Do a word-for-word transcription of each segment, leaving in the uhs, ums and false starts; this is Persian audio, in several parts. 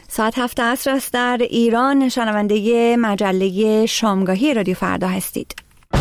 ساعت هفت عصر است در ایران. شنونده مجله شامگاهی رادیو فردا هستید.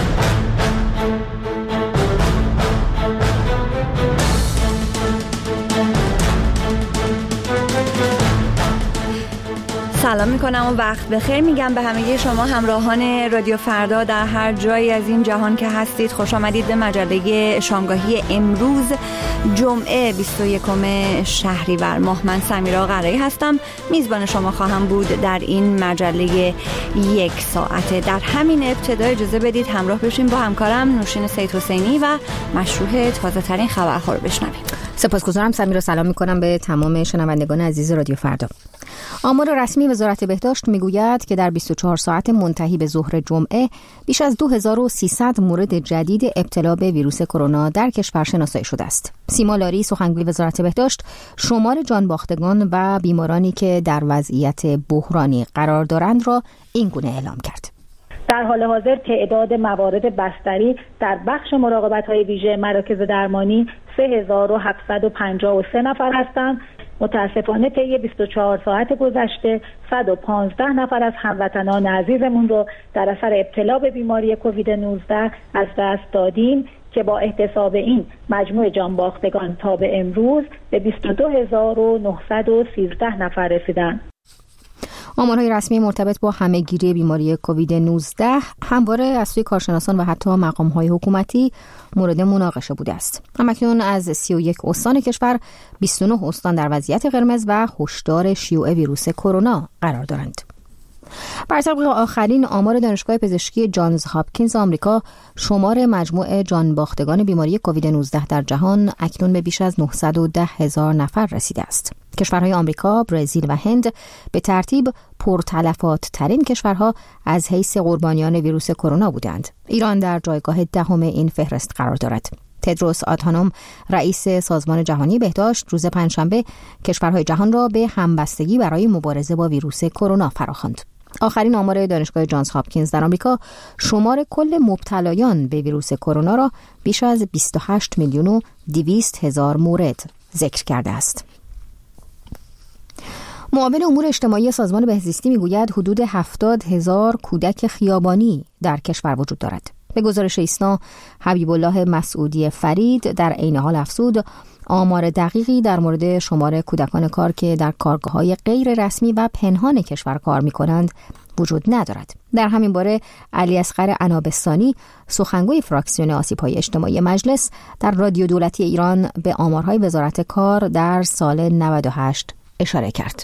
سلام میکنم و وقت بخیر میگم به همه شما همراهان رادیو فردا در هر جایی از این جهان که هستید. خوش آمدید به مجله شامگاهی امروز جمعه بیست و یکم شهریور ماه. من سمیرا قرایی هستم، میزبان شما خواهم بود در این مجله یک ساعته. در همین ابتدا اجازه بدید همراه بشیم با همکارم نوشین سید حسینی و مشروح تازه ترین خبرها رو بشنویم. سپاسگزارم سمیرا. سلام میکنم به تمام شنوندگان عزیز رادیو فردا. آمار رسمی وزارت بهداشت میگوید که در بیست و چهار ساعت منتهی به ظهر جمعه بیش از دو هزار و سیصد مورد جدید ابتلا به ویروس کرونا در کشور شناسایی شده است. سیما لاری سخنگوی وزارت بهداشت شمار جانباختگان و بیمارانی که در وضعیت بحرانی قرار دارند را این گونه اعلام کرد. در حال حاضر تعداد موارد بستری در بخش مراقبت‌های ویژه مراکز درمانی سه هزار و هفتصد و پنجاه و سه نفر هستند. متاسفانه طی بیست و چهار ساعت گذشته صد و پانزده نفر از هموطنان عزیزمون رو در اثر ابتلا به بیماری کووید نوزده از دست دادیم که با احتساب این مجموع جانباختگان تا به امروز به بیست و دو هزار و نهصد و سیزده نفر رسیدند. آمارهای رسمی مرتبط با همه‌گیری بیماری کووید نوزده همواره از سوی کارشناسان و حتی مقام‌های حکومتی مورد مناقشه بوده است. همکنون از سی و یک استان کشور بیست و نه استان در وضعیت قرمز و هشدار شیوع ویروس کرونا قرار دارند. بر طبق آخرین آمار دانشگاه پزشکی جانز هاپکینز آمریکا، شمار مجموع جانباختگان بیماری کووید نوزده در جهان اکنون به بیش از نهصد و ده هزار نفر رسیده است. کشورهای آمریکا، برزیل و هند به ترتیب پرتلفات ترین کشورها از حیث قربانیان ویروس کرونا بودند. ایران در جایگاه دهم این فهرست قرار دارد. تدروس آدهانوم رئیس سازمان جهانی بهداشت روز پنجشنبه کشورهای جهان را به همبستگی برای مبارزه با ویروس کرونا فراخواند. آخرین آمار دانشگاه جانز هاپکینز در آمریکا شمار کل مبتلایان به ویروس کرونا را بیش از بیست و هشت میلیون و دویست هزار مورد ذکر کرده است. معاون امور اجتماعی سازمان بهزیستی میگوید حدود هفتاد هزار کودک خیابانی در کشور وجود دارد. به گزارش ایسنا، حبیب الله مسعودی فرید در عین حال افزود آمار دقیقی در مورد شمار کودکان کار که در کارگاه‌های غیر رسمی و پنهان کشور کار می‌کنند وجود ندارد. در همین باره علی اصغر عنابستانی سخنگوی فراکسیون آسیب‌های اجتماعی مجلس در رادیو دولتی ایران به آمارهای وزارت کار در سال نود و هشت اشاره کرد.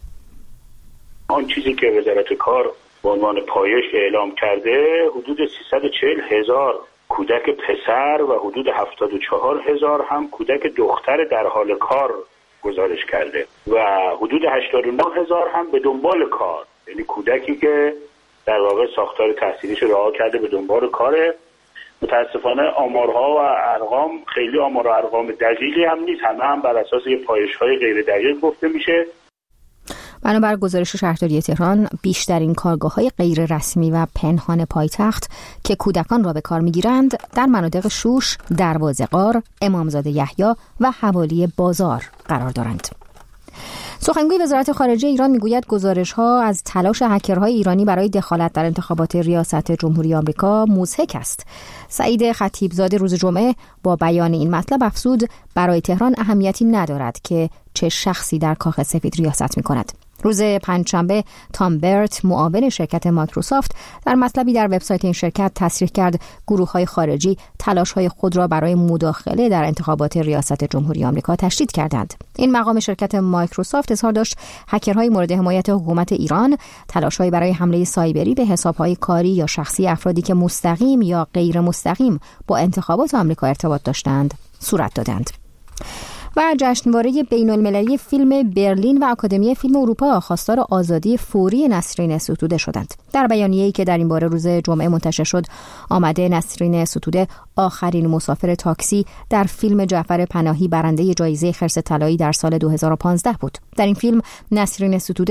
آن چیزی که وزارت کار به عنوان پایش اعلام کرده حدود سیصد و چهل هزار کودک پسر و حدود هفتاد و چهار هزار هم کودک دختر در حال کار گزارش کرده و حدود هشتاد و نه هزار هم به دنبال کار، یعنی کودکی که در واقع ساختار تحصیلیش رها کرده به دنبال کاره. متاسفانه آمارها و ارقام خیلی آمار و ارقام دقیقی هم نیست، همه هم بر اساس یه پایش‌های غیر دقیق گفته میشه. بنابر گزارش شهرداری تهران، بیشترین کارگاه‌های غیر رسمی و پنهان پایتخت که کودکان را به کار می‌گیرند در مناطق شوش، دروازه غار، امامزاده یحیی و حوالی بازار قرار دارند. سخنگوی وزارت خارجه ایران میگوید گزارش‌ها از تلاش هکرهای ایرانی برای دخالت در انتخابات ریاست جمهوری آمریکا مضحک است. سعید خطیبزاده روز جمعه با بیان این مطلب افزود برای تهران اهمیتی ندارد که چه شخصی در کاخ سفید ریاست می‌کند. روز پنجشنبه تام برت معاون شرکت مایکروسافت در مطلبی در وبسایت این شرکت تصریح کرد گروه‌های خارجی تلاش‌های خود را برای مداخله در انتخابات ریاست جمهوری آمریکا تشدید کردند. این مقام شرکت مایکروسافت اظهار داشت هکرهای مورد حمایت حکومت ایران تلاش‌هایی برای حمله سایبری به حساب‌های کاری یا شخصی افرادی که مستقیم یا غیر مستقیم با انتخابات آمریکا ارتباط داشتند صورت دادند. و جشنواره بین‌المللی فیلم برلین و آکادمی فیلم اروپا خواستار آزادی فوری نسرین ستوده شدند. در بیانیه‌ای که در این باره روز جمعه منتشر شد، آمده نسرین ستوده آخرین مسافر تاکسی در فیلم جعفر پناهی برنده جایزه خرس طلایی در سال دو هزار و پانزده بود. در این فیلم نسرین ستوده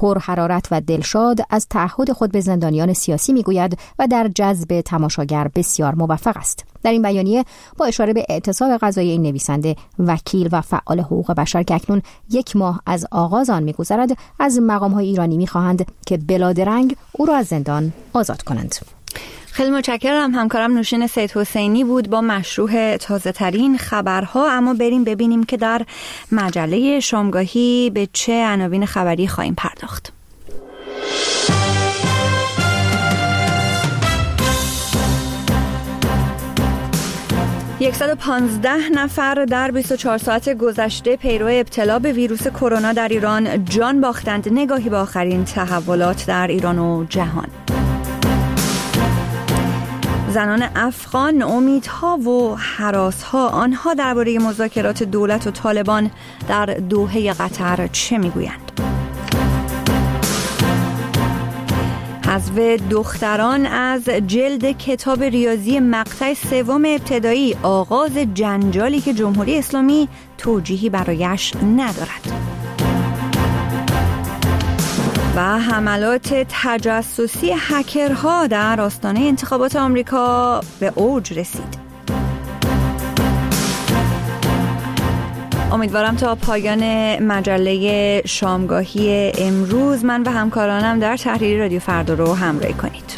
پرحرارت و دلشاد از تعهد خود به زندانیان سیاسی میگوید و در جذب تماشاگر بسیار موفق است. در این بیانیه با اشاره به اعتصاب قضایی این نویسنده، وکیل و فعال حقوق بشر که اکنون یک ماه از آغاز آن می‌گذرد، از مقام‌های ایرانی می‌خواهند که بلادرنگ او را از زندان آزاد کنند. خیلی متشکرم. همکارم نوشین سید حسینی بود با مشروع تازه ترین خبرها. اما بریم ببینیم که در مجله شامگاهی به چه عناوین خبری خواهیم پرداخت. صد و پانزده نفر در بیست و چهار ساعت گذشته پیرو ابتلا به ویروس کرونا در ایران جان باختند. نگاهی به آخرین تحولات در ایران و جهان. زنان افغان امیدها و هراسها، آنها درباره مذاکرات دولت و طالبان در دوحه قطر چه میگویند؟ حذف دختران از جلد کتاب ریاضی مقطع سوم ابتدایی، آغاز جنجالی که جمهوری اسلامی توجیهی برایش ندارد. و حملات تجسسی هکرها در آستانه انتخابات آمریکا به اوج رسید. امیدوارم تا پایان مجله شامگاهی امروز من و همکارانم در تحریر رادیو فردا رو همراهی کنید.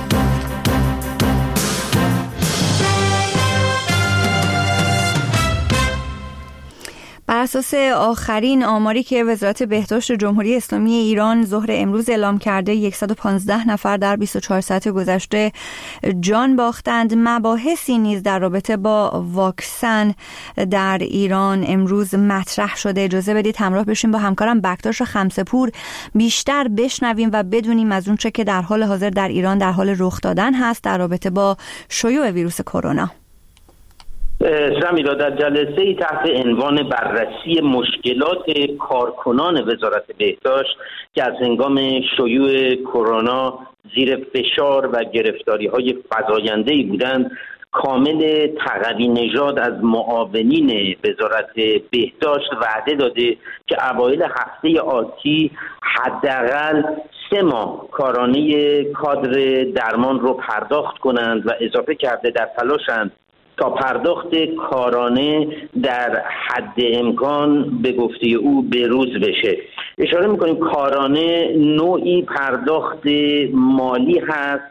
بر اساس آخرین آماری که وزارت بهداشت جمهوری اسلامی ایران ظهر امروز اعلام کرده، صد و پانزده نفر در بیست و چهار ساعت گذشته جان باختند. مباحثی نیز در رابطه با واکسن در ایران امروز مطرح شده. اجازه بدید همراه بشیم با همکارم بکتاش خمسه‌پور بیشتر بشنویم و بدونیم از اون چه که در حال حاضر در ایران در حال رخ دادن هست در رابطه با شیوع ویروس کرونا. سمیرا، در جلسه ای تحت عنوان بررسی مشکلات کارکنان وزارت بهداشت که از هنگام شیوع کرونا زیر فشار و گرفتاری‌های فزاینده‌ای بودند، کامل تقوی نژاد از معاونین وزارت بهداشت وعده داده که اوایل هفته آتی حداقل سه ماه کارانه کادر درمان رو پرداخت کنند و اضافه کرده در تلاشند تا پرداخت کارانه در حد امکان به گفته او بروز بشه. اشاره میکنیم کارانه نوعی پرداخت مالی هست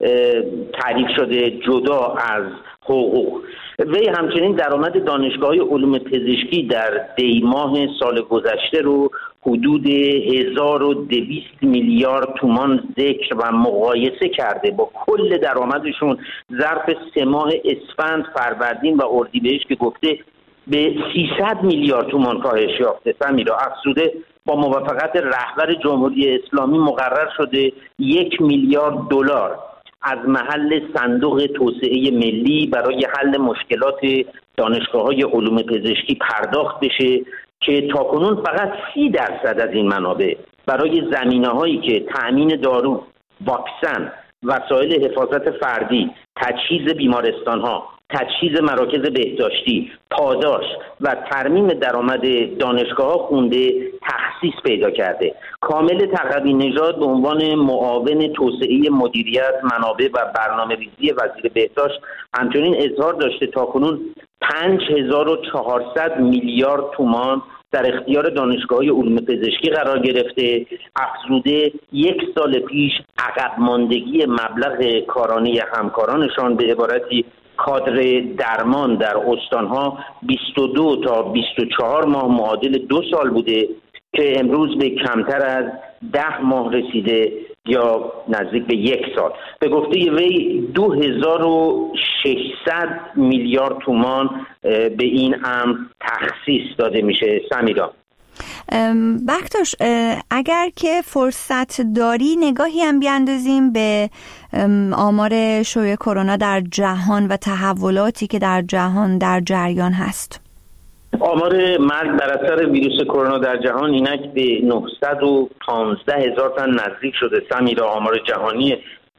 تعریف شده جدا از حقوق. وی همچنین درآمد دانشگاه‌های علوم پزشکی در دی ماه سال گذشته رو حدود هزار و دویست میلیارد تومان ذکر و مقایسه کرده با کل درآمدشون ظرف سه ماه اسفند، فروردین و اردیبهشت که گفته به سیصد میلیارد تومان کاهش یافته. سمیرا، افزوده با موافقت رهبر جمهوری اسلامی مقرر شده یک میلیارد دلار از محل صندوق توسعه ملی برای حل مشکلات دانشگاه‌های علوم پزشکی پرداخت بشه که تاکنون فقط سی درصد از این منابع برای زمینه‌هایی که تأمین دارو، واکسن، وسایل حفاظت فردی، تجهیز بیمارستان‌ها، تجهیز مراکز بهداشتی، پاداش و ترمیم درآمد دانشگاه‌ها خونده تخصیص پیدا کرده. کامل تقوی نژاد به عنوان معاون توسعه مدیریت منابع و برنامه‌ریزی وزیر بهداشت همچنین اظهار داشته تاکنون پنج هزار و چهارصد میلیارد تومان در اختیار دانشگاه‌های علوم پزشکی قرار گرفته. افزوده یک سال پیش عقب ماندگی مبلغ کارانه همکارانشان به عبارتی کادر درمان در استانها بیست و دو تا بیست و چهار ماه معادل دو سال بوده که امروز به کمتر از ده ماه رسیده یا نزدیک به یک سال. به گفته وی دو هزار و ششصد میلیارد تومان به این امر تخصیص داده میشه. سمیرا، بکتاش، اگر که فرصت داری نگاهی هم بیاندازیم به آمار شیوع کرونا در جهان و تحولاتی که در جهان در جریان هست. آمار مرگ بر اثر ویروس کرونا در جهان اینک به نهصد و پانزده هزار تن نزدیک شده. سمیرا، آمار جهانی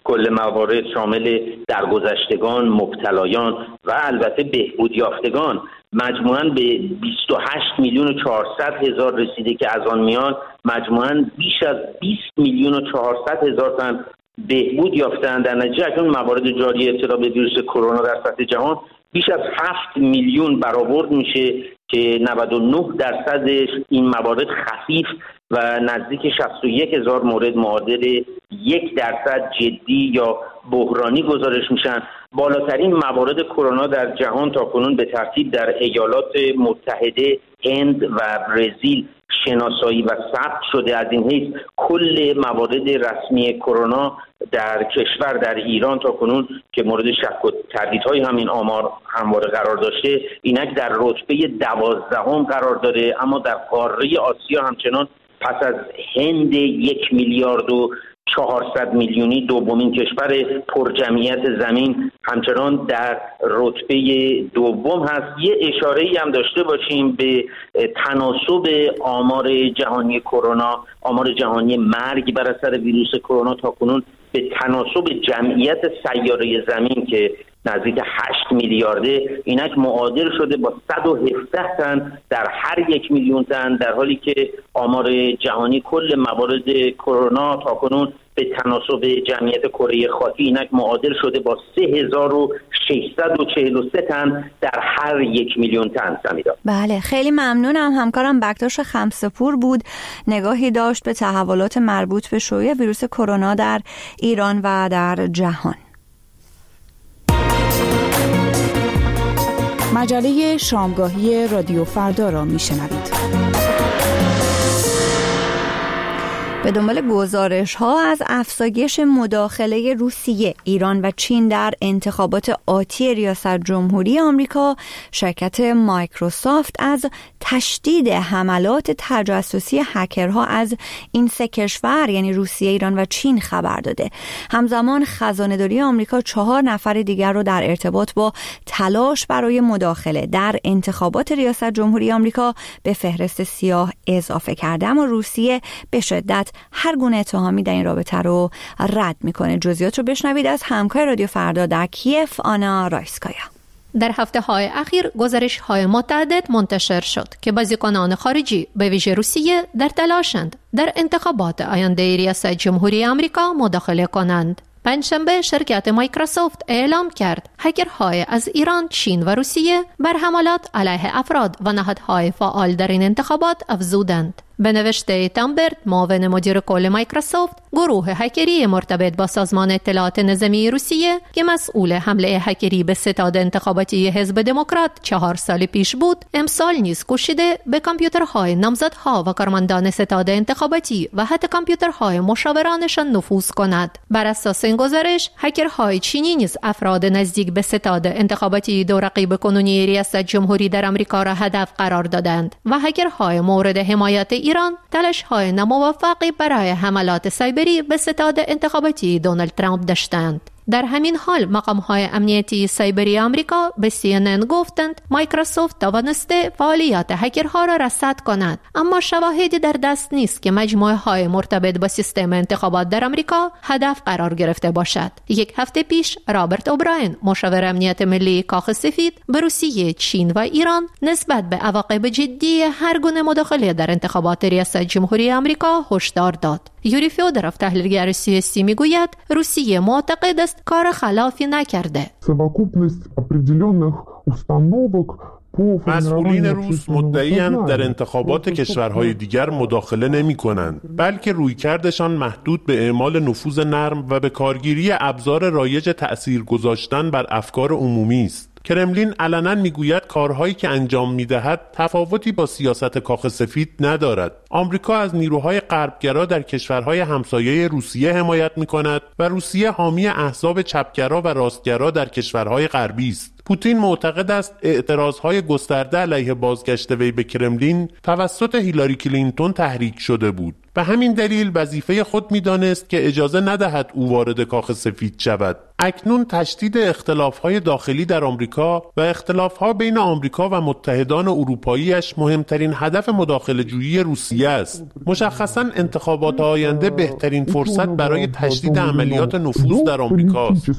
کل موارد شامل درگذشتگان، مبتلایان و البته بهبود یافتگان مجموعاً به بیست و هشت میلیون و چهارصد هزار رسیده که از آن میان مجموعاً بیش از بیست میلیون و چهارصد هزار تن بهبود یافتند. در نتیجه اکنون موارد جاری ابتلا به ویروس کرونا در سطح جهان بیش از هفت میلیون برآورد میشه که نود و نه درصدش این موارد خفیف و نزدیک شصت و یک هزار مورد معادل یک درصد جدی یا بحرانی گزارش میشن. بالاترین موارد کرونا در جهان تاکنون به ترتیب در ایالات متحده، هند و برزیل شناسایی و ثبت شده. از این حیث کل موارد رسمی کرونا در کشور در ایران تاکنون که مورد شک و تردیدهای همین آمار همواره قرار داشته اینک در رتبه دوازدهم قرار داره، اما در قاره آسیا همچنان پس از هند یک میلیارد و چهارصد میلیونی دومین کشور پرجمعیت زمین همچنان در رتبه دوم هست. یه اشاره‌ای هم داشته باشیم به تناسب آمار جهانی کرونا، آمار جهانی مرگ بر اثر ویروس کرونا تاکنون به تناسب جمعیت سیاره زمین که نزدیک هشت میلیارده اینک معادل شده با صد و هفده تن در هر یک میلیون تن، در حالی که آمار جهانی کل موارد کرونا تاکنون به تناسب جمعیت کره خاکی اینک معادل شده با سه هزار و ششصد و چهل و سه تن در هر یک میلیون تن. سمیرا بله، خیلی ممنونم. همکارم بکتاش خمسه‌پور بود، نگاهی داشت به تحولات مربوط به شیوع ویروس کرونا در ایران و در جهان. مجله شامگاهی رادیو فردا را میشنوید. به دنبال گزارش‌ها از افزایش مداخله روسیه، ایران و چین در انتخابات آتی ریاست جمهوری آمریکا، شرکت مایکروسافت از تشدید حملات تجسسی هکرها از این سه کشور یعنی روسیه، ایران و چین خبر داده. همزمان خزانه‌داری آمریکا چهار نفر دیگر رو در ارتباط با تلاش برای مداخله در انتخابات ریاست جمهوری آمریکا به فهرست سیاه اضافه کرده، اما روسیه به شدت هر گونه اتهامی در این رابطه رو رد میکنه. جزئیات رو بشنوید از همکار رادیو فردا در کیف، آنا رایسکایا. در هفته های اخیر گزارش های متعدد منتشر شد که بازیکنان خارجی به ویژه روسیه در تلاشند در انتخابات آینده ریاست جمهوری آمریکا مداخله کنند. پنجشنبه شرکت مایکروسافت اعلام کرد هکرهای از ایران، چین و روسیه بر حملات علیه افراد و نهادهای فعال در این انتخابات افزودند. به نوشته تامبرت، معاون مدیر کل مایکروسافت، گروه هکری مرتبط با سازمان اطلاعات نظامی روسیه که مسئول حمله هکری به ستاد انتخاباتی حزب دموکرات چهار سال پیش بود، امسال نیز کوشیده به کامپیوترهای نامزدها و کارمندان ستاد انتخاباتی و حتی کامپیوترهای مشاورانشان نفوذ کند. بر اساس این گزارش، هکرهای چینی نیز افراد نزدیک به ستاد انتخاباتی دو رقیب کنونی ریاست جمهوری در آمریکا را هدف قرار دادند و هکرهای مورد حمایت ایران تلاش‌های ناموفقی برای حملات سایبری به ستاد انتخاباتی دونالد ترامپ داشتند. در همین حال مقام‌های امنیتی سایبری آمریکا به سی ان ان گفتند مایکروسافت توانسته فعالیت هکرها را رصد کند، اما شواهدی در دست نیست که مجموعه‌های مرتبط با سیستم انتخابات در آمریکا هدف قرار گرفته باشد. یک هفته پیش رابرت اوبراین، مشاور امنیت ملی کاخ سفید، به روسیه، چین و ایران نسبت به عواقب جدی هر گونه مداخله در انتخابات ریاست جمهوری آمریکا هشدار داد. یوری فیودروف، تحلیلگر سیاسی، میگوید روسیه معتقد است کار خلافی نکرده. مسئولین روس مدعی‌اند در انتخابات کشورهای دیگر مداخله نمی‌کنند، بلکه رویکردشان محدود به اعمال نفوذ نرم و به کارگیری ابزار رایج تأثیر گذاشتن بر افکار عمومی است. کرملین علنا میگوید کارهایی که انجام میدهد تفاوتی با سیاست کاخ سفید ندارد. آمریکا از نیروهای غربگرا در کشورهای همسایه روسیه حمایت میکند و روسیه حامی احزاب چپگرا و راستگرا در کشورهای غربی است. پوتین معتقد است اعتراضهای گسترده علیه بازگشت وی به کرملین توسط هیلاری کلینتون تحریک شده بود. به همین دلیل وظیفه خود می‌دانست که اجازه ندهد او وارد کاخ سفید شود. اکنون تشدید اختلاف‌های داخلی در آمریکا و اختلاف‌ها بین آمریکا و متحدان اروپایی‌اش مهمترین هدف مداخله‌جویی روسیه است. مشخصاً انتخابات آینده بهترین فرصت برای تشدید عملیات نفوذ در آمریکا است.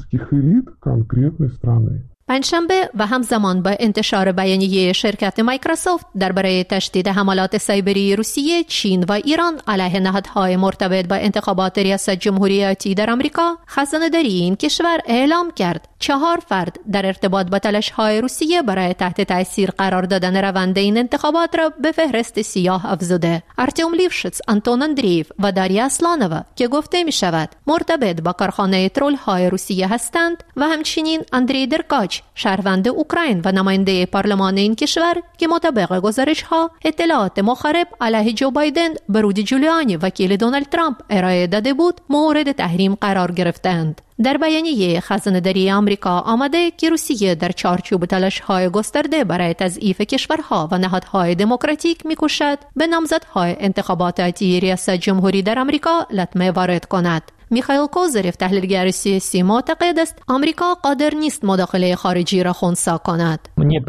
پنجشنبه و همزمان با انتشار بیانیه شرکت مایکروسافت درباره تشدید حملات سایبری روسیه، چین و ایران علیه نهادهای مرتبط با انتخابات ریاست جمهوری آتی در آمریکا، خزانه‌داری این کشور اعلام کرد چهار فرد در ارتباط با تلاش‌های روسیه برای تحت تأثیر قرار دادن روند این انتخابات را به فهرست سیاه افزوده. ارتیم لیفشیتس، آنتون اندریف و داریا اسلانووا که گفته می شود مرتبط با کارخانه ترول‌های روسیه هستند و همچنین اندری درکاچ، شهروند اوکراین و نماینده پارلمان این کشور که مطابق گزارش‌ها اطلاعات مخرب علیه جو بایدن به رودی جولیانی وکیل دونالد ترامپ ارائه داده بود مورد تحریم قرار گرفتند. در بیانیه خزانه‌داری آمریکا آمده که روسیه در چارچوب تلاش‌های گسترده برای تضعیف کشورها و نهادهای دموکراتیک می‌کوشد به نامزدهای انتخابات آتی ریاست جمهوری در آمریکا لطمه وارد کند. میخائیل کوزریف، تحلیلگر سیاسی، معتقد است آمریکا قادر نیست مداخله خارجی را خنثی کند.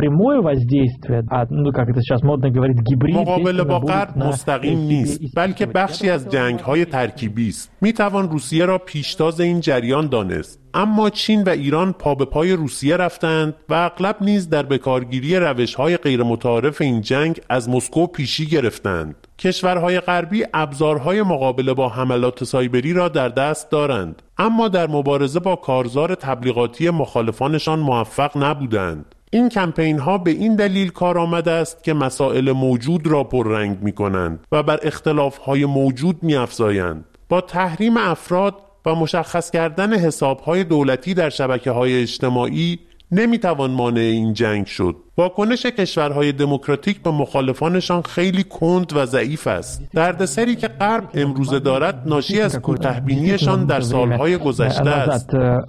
مقابله با غرب مستقیم نیست، بلکه بخشی از جنگ‌های ترکیبی است. میتوان روسیه را پیشتاز این جریان دانست. اما چین و ایران پا به پای روسیه رفتند و اغلب نیز در بکارگیری روش‌های غیر متعارف این جنگ از مسکو پیشی گرفتند. کشورهای غربی ابزارهای مقابله با حملات سایبری را در دست دارند، اما در مبارزه با کارزار تبلیغاتی مخالفانشان موفق نبودند. این کمپین ها به این دلیل کار آمده است که مسائل موجود را پررنگ می کنند و بر اختلاف های موجود می افزایند. با تحریم افراد و مشخص کردن حساب‌های دولتی در شبکه‌های اجتماعی نمی‌توان مانع این جنگ شد. واکنش کشورهای دموکراتیک به مخالفانشان خیلی کند و ضعیف است. دردسری که غرب امروزه دارد ناشی از کوتاه‌بینی‌شان در سالهای گذشته است.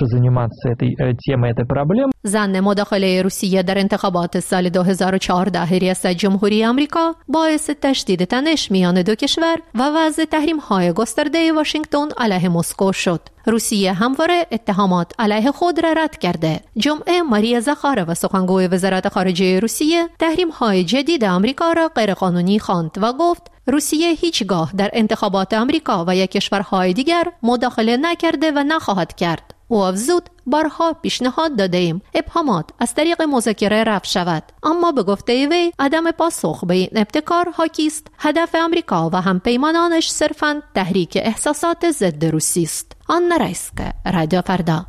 ضمن مداخله روسیه در انتخابات سال دو هزار و چهارده ریاست جمهوری آمریکا باعث تشدید تنش میان دو کشور و وضع تحریم‌های گسترده واشنگتن علیه مسکو شد. روسیه همواره اتهامات علیه خود را رد کرده. جمعه ماریا زاخارova، سخنگوی وزارت خارجه روسیه، تحریم‌های جدید آمریکا را غیرقانونی خواند و گفت روسیه هیچگاه در انتخابات آمریکا و یا کشورهای دیگر مداخله نکرده و نخواهد کرد. او افزود بارها پیشنهاد داده ایم ابهامات از طریق مذاکره رفع شود، اما به گفته وی عدم پاسخ به این ابتکار حاکی است هدف آمریکا و همپیمانانش صرفاً تحریک احساسات ضد روسی است. آنا رایسکا، رادیو فردا.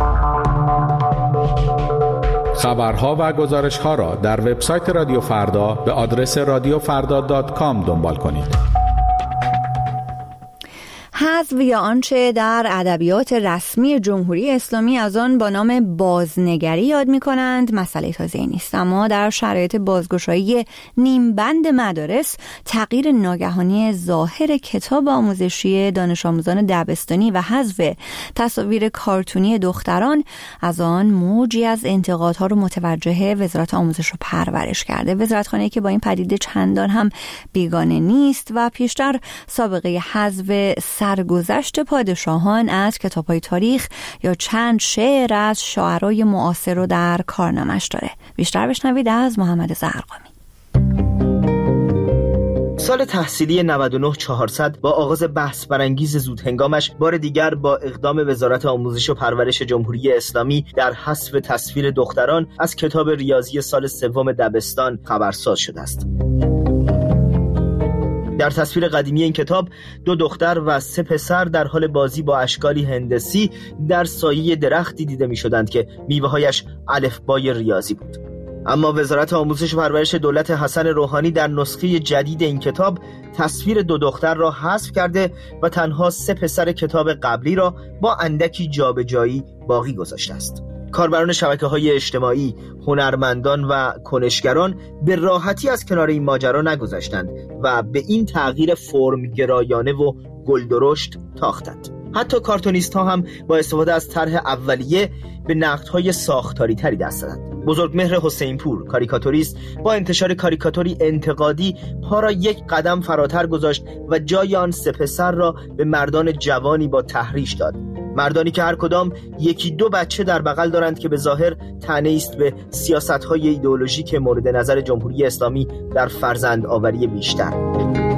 خبرها و گزارش‌ها را در وبسایت رادیو فردا به آدرس رادیو فردا دات کام دنبال کنید. حذف یا آنچه در ادبیات رسمی جمهوری اسلامی از آن با نام بازنگری یاد می‌کنند مسئله تازه‌ای نیست، اما در شرایط بازگشایی نیمبند مدارس تغییر ناگهانی ظاهر کتاب آموزشی دانش آموزان دبستانی و حذف تصاویر کارتونی دختران از آن موجی از انتقادها رو متوجه وزارت آموزش و پرورش کرده. وزارتخانه‌ای که با این پدیده چندان هم بیگانه نیست و پیشتر سابقه حذف سرگذشت پادشاهان از کتاب‌های تاریخ یا چند شعر از شاعرای معاصر رو در کارنامش داره. بیشتر بشنوید از محمد زرقامی. سال تحصیلی نود و نه چهارصد با آغاز بحث برانگیز زود هنگامش بار دیگر با اقدام وزارت آموزش و پرورش جمهوری اسلامی در حذف تصویر دختران از کتاب ریاضی سال سوم دبستان خبرساز شده است. در تصویر قدیمی این کتاب دو دختر و سه پسر در حال بازی با اشکالی هندسی در سایه درختی دیده می شدند که میوه‌هایش الفبای ریاضی بود. اما وزارت آموزش و پرورش دولت حسن روحانی در نسخه جدید این کتاب تصویر دو دختر را حذف کرده و تنها سه پسر کتاب قبلی را با اندکی جابجایی باقی گذاشته است. کاربران شبکه‌های اجتماعی، هنرمندان و کنشگران به راحتی از کنار این ماجرا نگذشتند و به این تغییر فرمگرایانه و گلدرشت تاختند. حتی کارتونیست ها هم با استفاده از طرح اولیه به نقدهای ساختاری تری دست دادند. بزرگمهر حسینپور، کاریکاتوریست، با انتشار کاریکاتوری انتقادی پا را یک قدم فراتر گذاشت و جای آن سه پسر را به مردان جوانی با تحریش داد. مردانی که هر کدام یکی دو بچه در بغل دارند که به ظاهر طعنه‌ای است به سیاست‌های ایدئولوژیک مورد نظر جمهوری اسلامی در فرزند آوری بیشتر.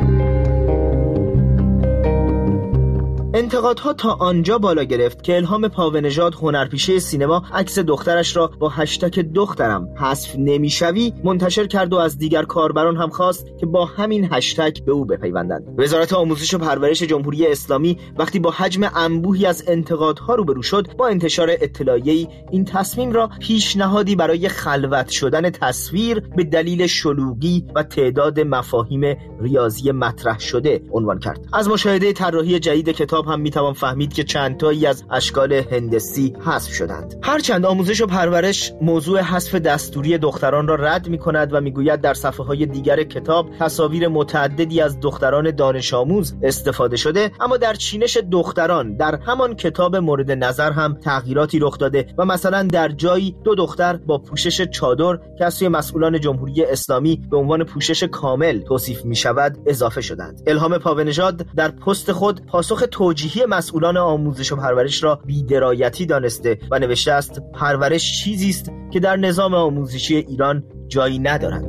انتقادها تا آنجا بالا گرفت که الهام پاونژاد، هنرپیشه سینما، عکس دخترش را با هشتگ دخترم حذف نمیشوی منتشر کرد و از دیگر کاربران هم خواست که با همین هشتگ به او بپیوندند. وزارت آموزش و پرورش جمهوری اسلامی وقتی با حجم انبوهی از انتقادها روبرو شد، با انتشار اطلاعیه‌ای این تصمیم را پیشنهادی برای خلوت شدن تصویر به دلیل شلوغی و تعداد مفاهیم ریاضی مطرح شده عنوان کرد. از مشاهده طراحی جدید کتاب هم میتوان فهمید که چند تایی از اشکال هندسی حذف شدند. هرچند آموزش و پرورش موضوع حذف دستوری دختران را رد میکند و میگوید در صفحه های دیگر کتاب تصاویر متعددی از دختران دانش آموز استفاده شده، اما در چینش دختران در همان کتاب مورد نظر هم تغییراتی رخ داده و مثلا در جایی دو دختر با پوشش چادر که از سوی مسئولان جمهوری اسلامی به عنوان پوشش کامل توصیف میشود اضافه شدند. الهام پاونژاد در پست خود پاسخ توجیهی مسئولان آموزش و پرورش را بی‌درایتی دانسته و نوشته است پرورش چیزی است که در نظام آموزشی ایران جایی ندارد.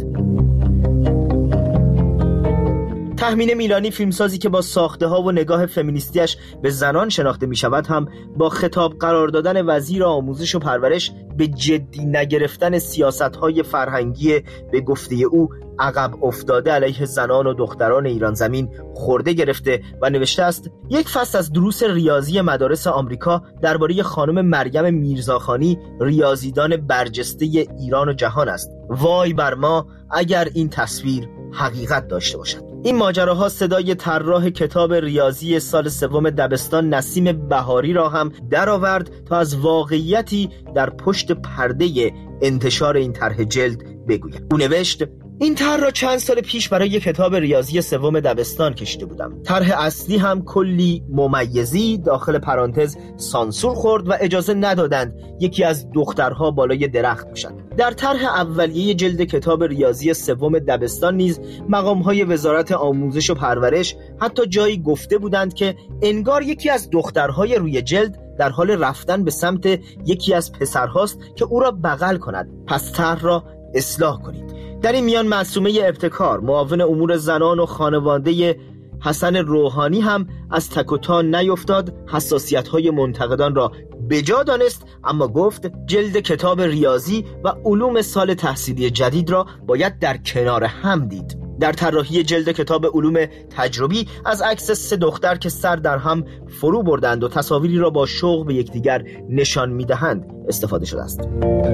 تهمین میلانی، فیلمسازی که با ساخته ها و نگاه فمینیستیش به زنان شناخته می شود، هم با خطاب قرار دادن وزیر آموزش و پرورش به جدی نگرفتن سیاست های فرهنگی به گفته او عقب افتاده علیه زنان و دختران ایران زمین خورده گرفته و نوشته است یک فصل از دروس ریاضی مدارس آمریکا درباره خانم مریم میرزاخانی، ریاضیدان برجسته ایران و جهان است. وای بر ما اگر این تصویر حقیقت داشته باشد. این ماجراها صدای طراح کتاب ریاضی سال سوم دبستان نسیم بهاری را هم درآورد تا از واقعیتی در پشت پرده انتشار این طرح جلد بگوید. او نوشت این طرح را چند سال پیش برای کتاب ریاضی سوم دبستان کشیده بودم. طرح اصلی هم کلی ممیزی داخل پرانتز سانسور خورد و اجازه ندادند یکی از دخترها بالای درخت باشد. در طرح اولیه جلد کتاب ریاضی سوم دبستان نیز مقام‌های وزارت آموزش و پرورش حتی جایی گفته بودند که انگار یکی از دخترهای روی جلد در حال رفتن به سمت یکی از پسرهاست که او را بغل کند. پس طرح را اصلاح کنید. در این میان معصومه ابتکار، معاون امور زنان و خانواده حسن روحانی هم از تک و تا نیفتاد، حساسیت‌های منتقدان را بجا دانست، اما گفت جلد کتاب ریاضی و علوم سال تحصیلی جدید را باید در کنار هم دید. در طراحی جلد کتاب علوم تجربی از عکس سه دختر که سر در هم فرو بردند و تصاویری را با شوق به یکدیگر نشان می‌دهند استفاده شده است.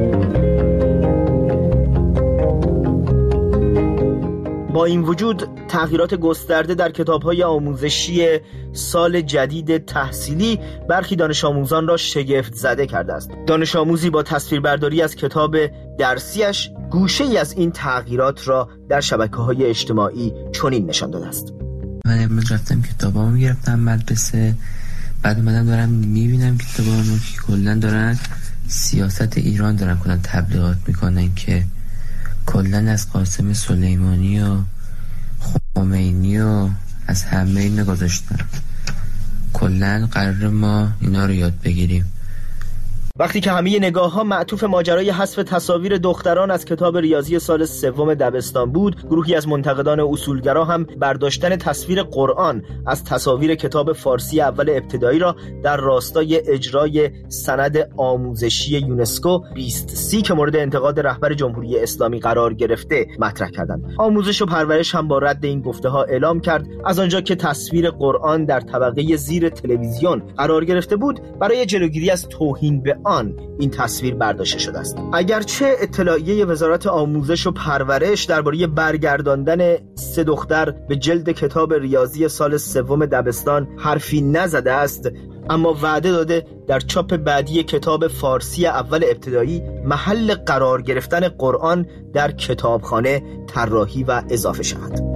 با این وجود تغییرات گسترده در کتاب‌های آموزشی سال جدید تحصیلی برخی دانش آموزان را شگفت زده کرده است. دانش آموزی با تصویربرداری از کتاب درسیش گوشه‌ای از این تغییرات را در شبکه‌های اجتماعی چنین نشان داده است. من امروز رفتم کتابامو گرفتم مدرسه، بعد اومدم دارم میبینم کتابامو که کلا دارن سیاست ایران دارن کلا تبلیغات میکنن که کلن از قاسم سلیمانی و خمینی و از همه اینا گذاشتن. کلن قرار ما اینا رو یاد بگیریم. وقتی که همه نگاه ها معطوف ماجرای حذف تصاویر دختران از کتاب ریاضی سال سوم دبستان بود، گروهی از منتقدان اصولگرا هم برداشتن تصویر قرآن از تصاویر کتاب فارسی اول ابتدایی را در راستای اجرای سند آموزشی یونسکو بیست سی که مورد انتقاد رهبر جمهوری اسلامی قرار گرفته مطرح کردند. آموزش و پرورش هم با رد این گفته ها اعلام کرد از آنجا که تصویر قرآن در طبقه زیر تلویزیون قرار گرفته بود، برای جلوگیری از توهین به آن این تصویر برداشته شده است. اگرچه اطلاعیه وزارت آموزش و پرورش درباره برگرداندن سه دختر به جلد کتاب ریاضی سال سوم دبستان حرفی نزده است، اما وعده داده در چاپ بعدی کتاب فارسی اول ابتدایی محل قرار گرفتن قرآن در کتابخانه طراحی و اضافه شود.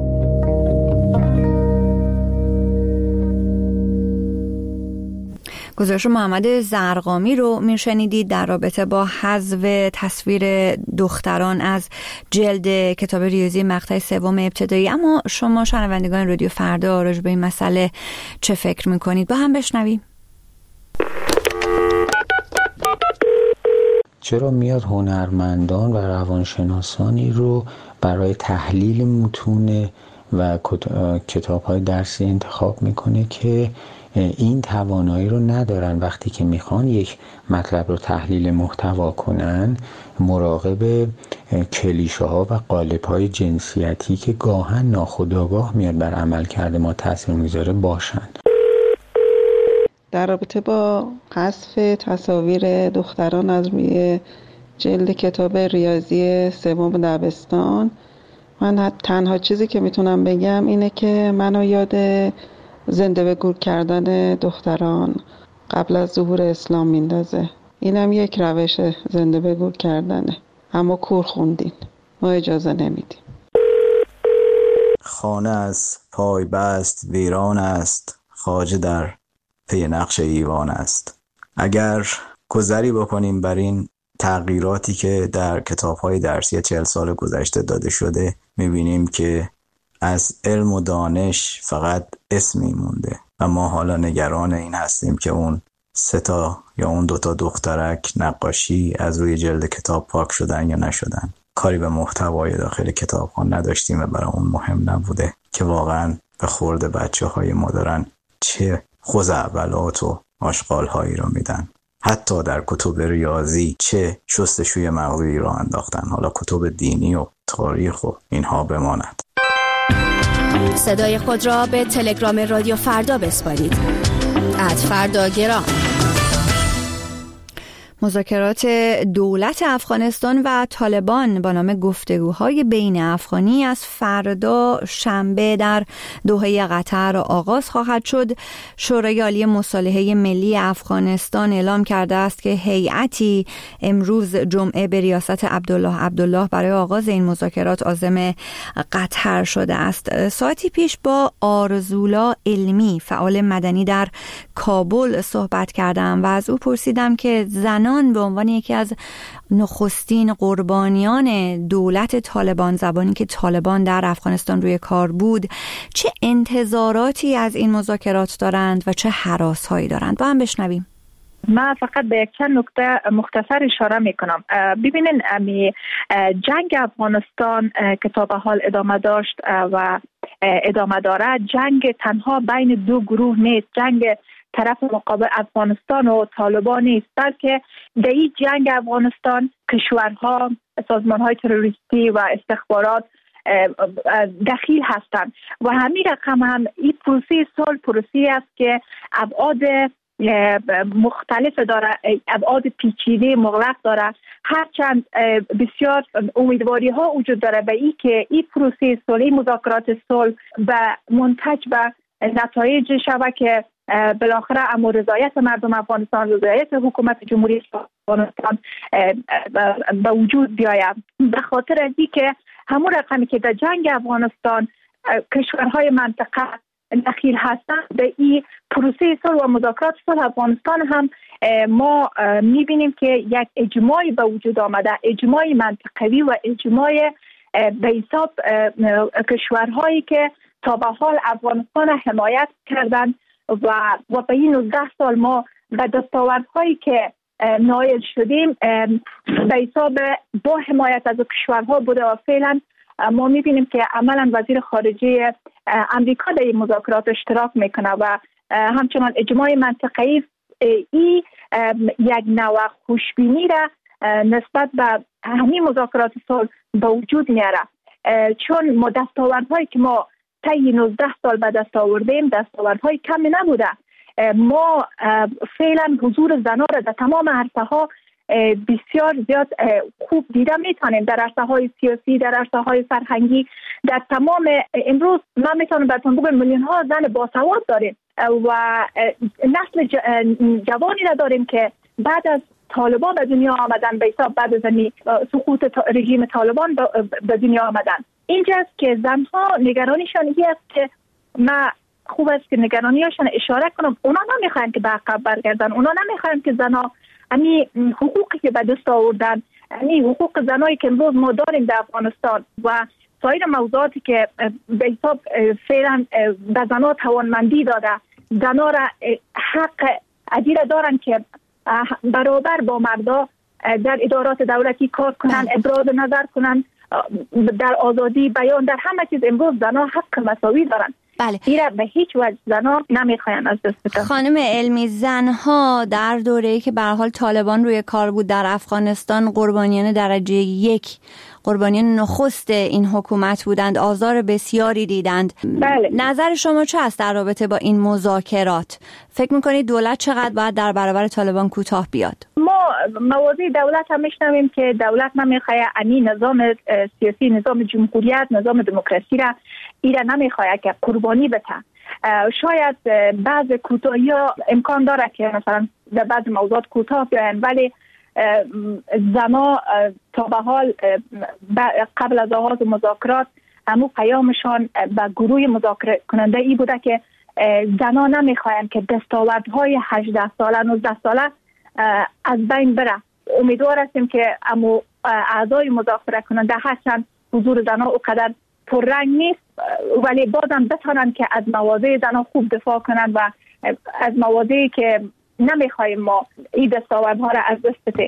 گزارش محمد زرقامی رو میشنیدید در رابطه با حذف تصویر دختران از جلد کتاب ریاضی مقطع سوم ابتدایی. اما شما شنوندگان رادیو فردا راجع به این مسئله چه فکر میکنید؟ با هم بشنویم. چرا میاد هنرمندان و روانشناسانی رو برای تحلیل متون و کتاب‌های درسی انتخاب میکنه که این توانایی رو ندارن؟ وقتی که میخوان یک مطلب رو تحلیل محتوا کنن، مراقب کلیشه ها و قالب های جنسیتی که گاهن ناخودآگاه میاد بر عملکرد ما تاثیر میذاره باشن. در رابطه با حذف تصاویر دختران از روی جلد کتاب ریاضی سوم دبستان، من تنها چیزی که میتونم بگم اینه که منو یاد زنده به گور کردن دختران قبل از ظهور اسلام میندازه. اینم یک روش زنده به گور کردنه، اما کور خوندین، ما اجازه نمیدیم. خانه از پای بست ویران است، خواجه در پی نقش ایوان است. اگر گذری بکنیم بر این تغییراتی که در کتاب‌های درسی چهل سال گذشته داده شده، می‌بینیم که از علم و دانش فقط اسمی مونده و ما حالا نگران این هستیم که اون سه تا یا اون دوتا دخترک نقاشی از روی جلد کتاب پاک شدن یا نشدن. کاری به محتوای داخل کتاب‌ها نداشتیم و برای اون مهم نبوده که واقعاً به خورد بچه‌های ما دارن چه خزعبلات و آشغال‌هایی رو میدن. حتی در کتب ریاضی چه شستشوی مغزی را انداختن، حالا کتب دینی و تاریخ و اینها بماند. صدای خود را به تلگرام رادیو فردا بسپارید. ات فردا گرام. مذاکرات دولت افغانستان و طالبان با نام گفتگوهای بین افغانی از فردا شنبه در دوحه قطر آغاز خواهد شد. شورای عالی مصالحه ملی افغانستان اعلام کرده است که هیئتی امروز جمعه به ریاست عبدالله عبدالله برای آغاز این مذاکرات عازم قطر شده است. ساعتی پیش با آرزولا علمی فعال مدنی در کابل صحبت کردم و از او پرسیدم که زنان به عنوان یکی از نخستین قربانیان دولت طالبان، زبانی که طالبان در افغانستان روی کار بود، چه انتظاراتی از این مذاکرات دارند و چه هراس‌هایی دارند. با هم بشنویم. من فقط به یک چند نکته مختصر اشاره میکنم. ببینین جنگ افغانستان که تا به حال ادامه داشت و ادامه داره، جنگ تنها بین دو گروه نیست، جنگ طرف مقابل افغانستان و طالبان نیست، بلکه در این جنگ افغانستان کشورها، سازمانهای تروریستی و استخبارات دخیل هستند و همین رقم هم این پروسه صلح پروسه است که ابعاد مختلف داره، ابعاد پیچیده مغلق داره. هرچند بسیار امیدواری ها وجود داره به این که این پروسه صلح، مذاکرات صلح به منتج به نتایج شود که بالاخره امر رضایت مردم افغانستان، رضایت حکومت جمهوری افغانستان به وجود بیاید. به خاطر از این که همون رقمی که در جنگ افغانستان کشورهای منطقه دخیل هستند، به این پروسه صلح و مذاکرات صلح افغانستان هم ما میبینیم که یک اجماعی به وجود آمده، اجماعی منطقوی و اجماعی به حساب کشورهایی که تا به حال افغانستان حمایت کردند و و به این نوزده سال ما به دستاوردهایی که نایل شدیم به حساب با حمایت از کشورها بوده و فعلا ما میبینیم که عملا وزیر خارجه امریکا در این مذاکرات اشتراک میکنه و همچنان اجماع منطقه‌ای ای یک نوع خوشبینی را نسبت به همین مذاکرات صلح به وجود میاره، چون ما دستاوردهایی که ما طی نوزده سال به دست آوردیم دستاوردهای کمی نبوده. ما فعلا حضور زنان را در تمام عرصه‌ها بسیار زیاد خوب دیده میتونیم، در عرصه‌های سیاسی، در عرصه‌های فرهنگی، در تمام. امروز من میتونم براتون بگم میلیون ها زن باسواد داریم و نسل جوانی را داریم که بعد از طالبان به دنیا آمدن، به حساب بعد از سقوط رژیم طالبان به دنیا آمدن. اینجاست که زنها نگرانیشان این است که ما خوب است که نگرانیاشون اشاره کنم. اونا نمیخواین که به عقب برگردن، اونا نمیخواین که زنا یعنی حقوقی که به دست آوردن، یعنی حقوق زنایی که امروز ما داریم در افغانستان و سایر موضوعاتی که به حساب فعلا به زنا توانمندی داده، زنا را حق عدیده دارن که برابر با مردا در ادارات دولتی کار کنن، ابراز نظر کنن، در آزادی بیان، در همه چیز امروز زنا حق مساوی دارن. بله. ایره به هیچ وجه زنا نمیخواین از دست بدن. خانم علمی، زنها در دوره‌ای که به هر حال طالبان روی کار بود در افغانستان قربانیان درجه یک، قربانیان نخست این حکومت بودند، آزار بسیاری دیدند. بله. نظر شما چه است در رابطه با این مذاکرات؟ فکر میکنید دولت چقدر باید در برابر طالبان کوتاه بیاد؟ ما مواضع دولت هم میشنویم که دولت نمیخواه انی نظام سیاسی، نظام جمهوریت، نظام دموکراسی را ایره نمیخواه که قربانی بده. شاید بعض کوتاهی ها امکان داره که مثلا در بعض موضوعات کوتاه بیاین، ولی زنا تا به حال قبل از آغاز مذاکرات همون پیامشان به گروه مذاکره کننده ای بوده که زنا نمیخواین که دستاوردهای هجده ساله نوزده ساله از بین بره. امیدوار هستیم که امو اعضای مذاکره کننده هستند حضور زنا اونقدر پررنگ نیست، ولی بازم بتانن که از مواضع زنا خوب دفاع کنن و از مواضعی که نمیخوایم ما این دستاوردها را از دست بدیم.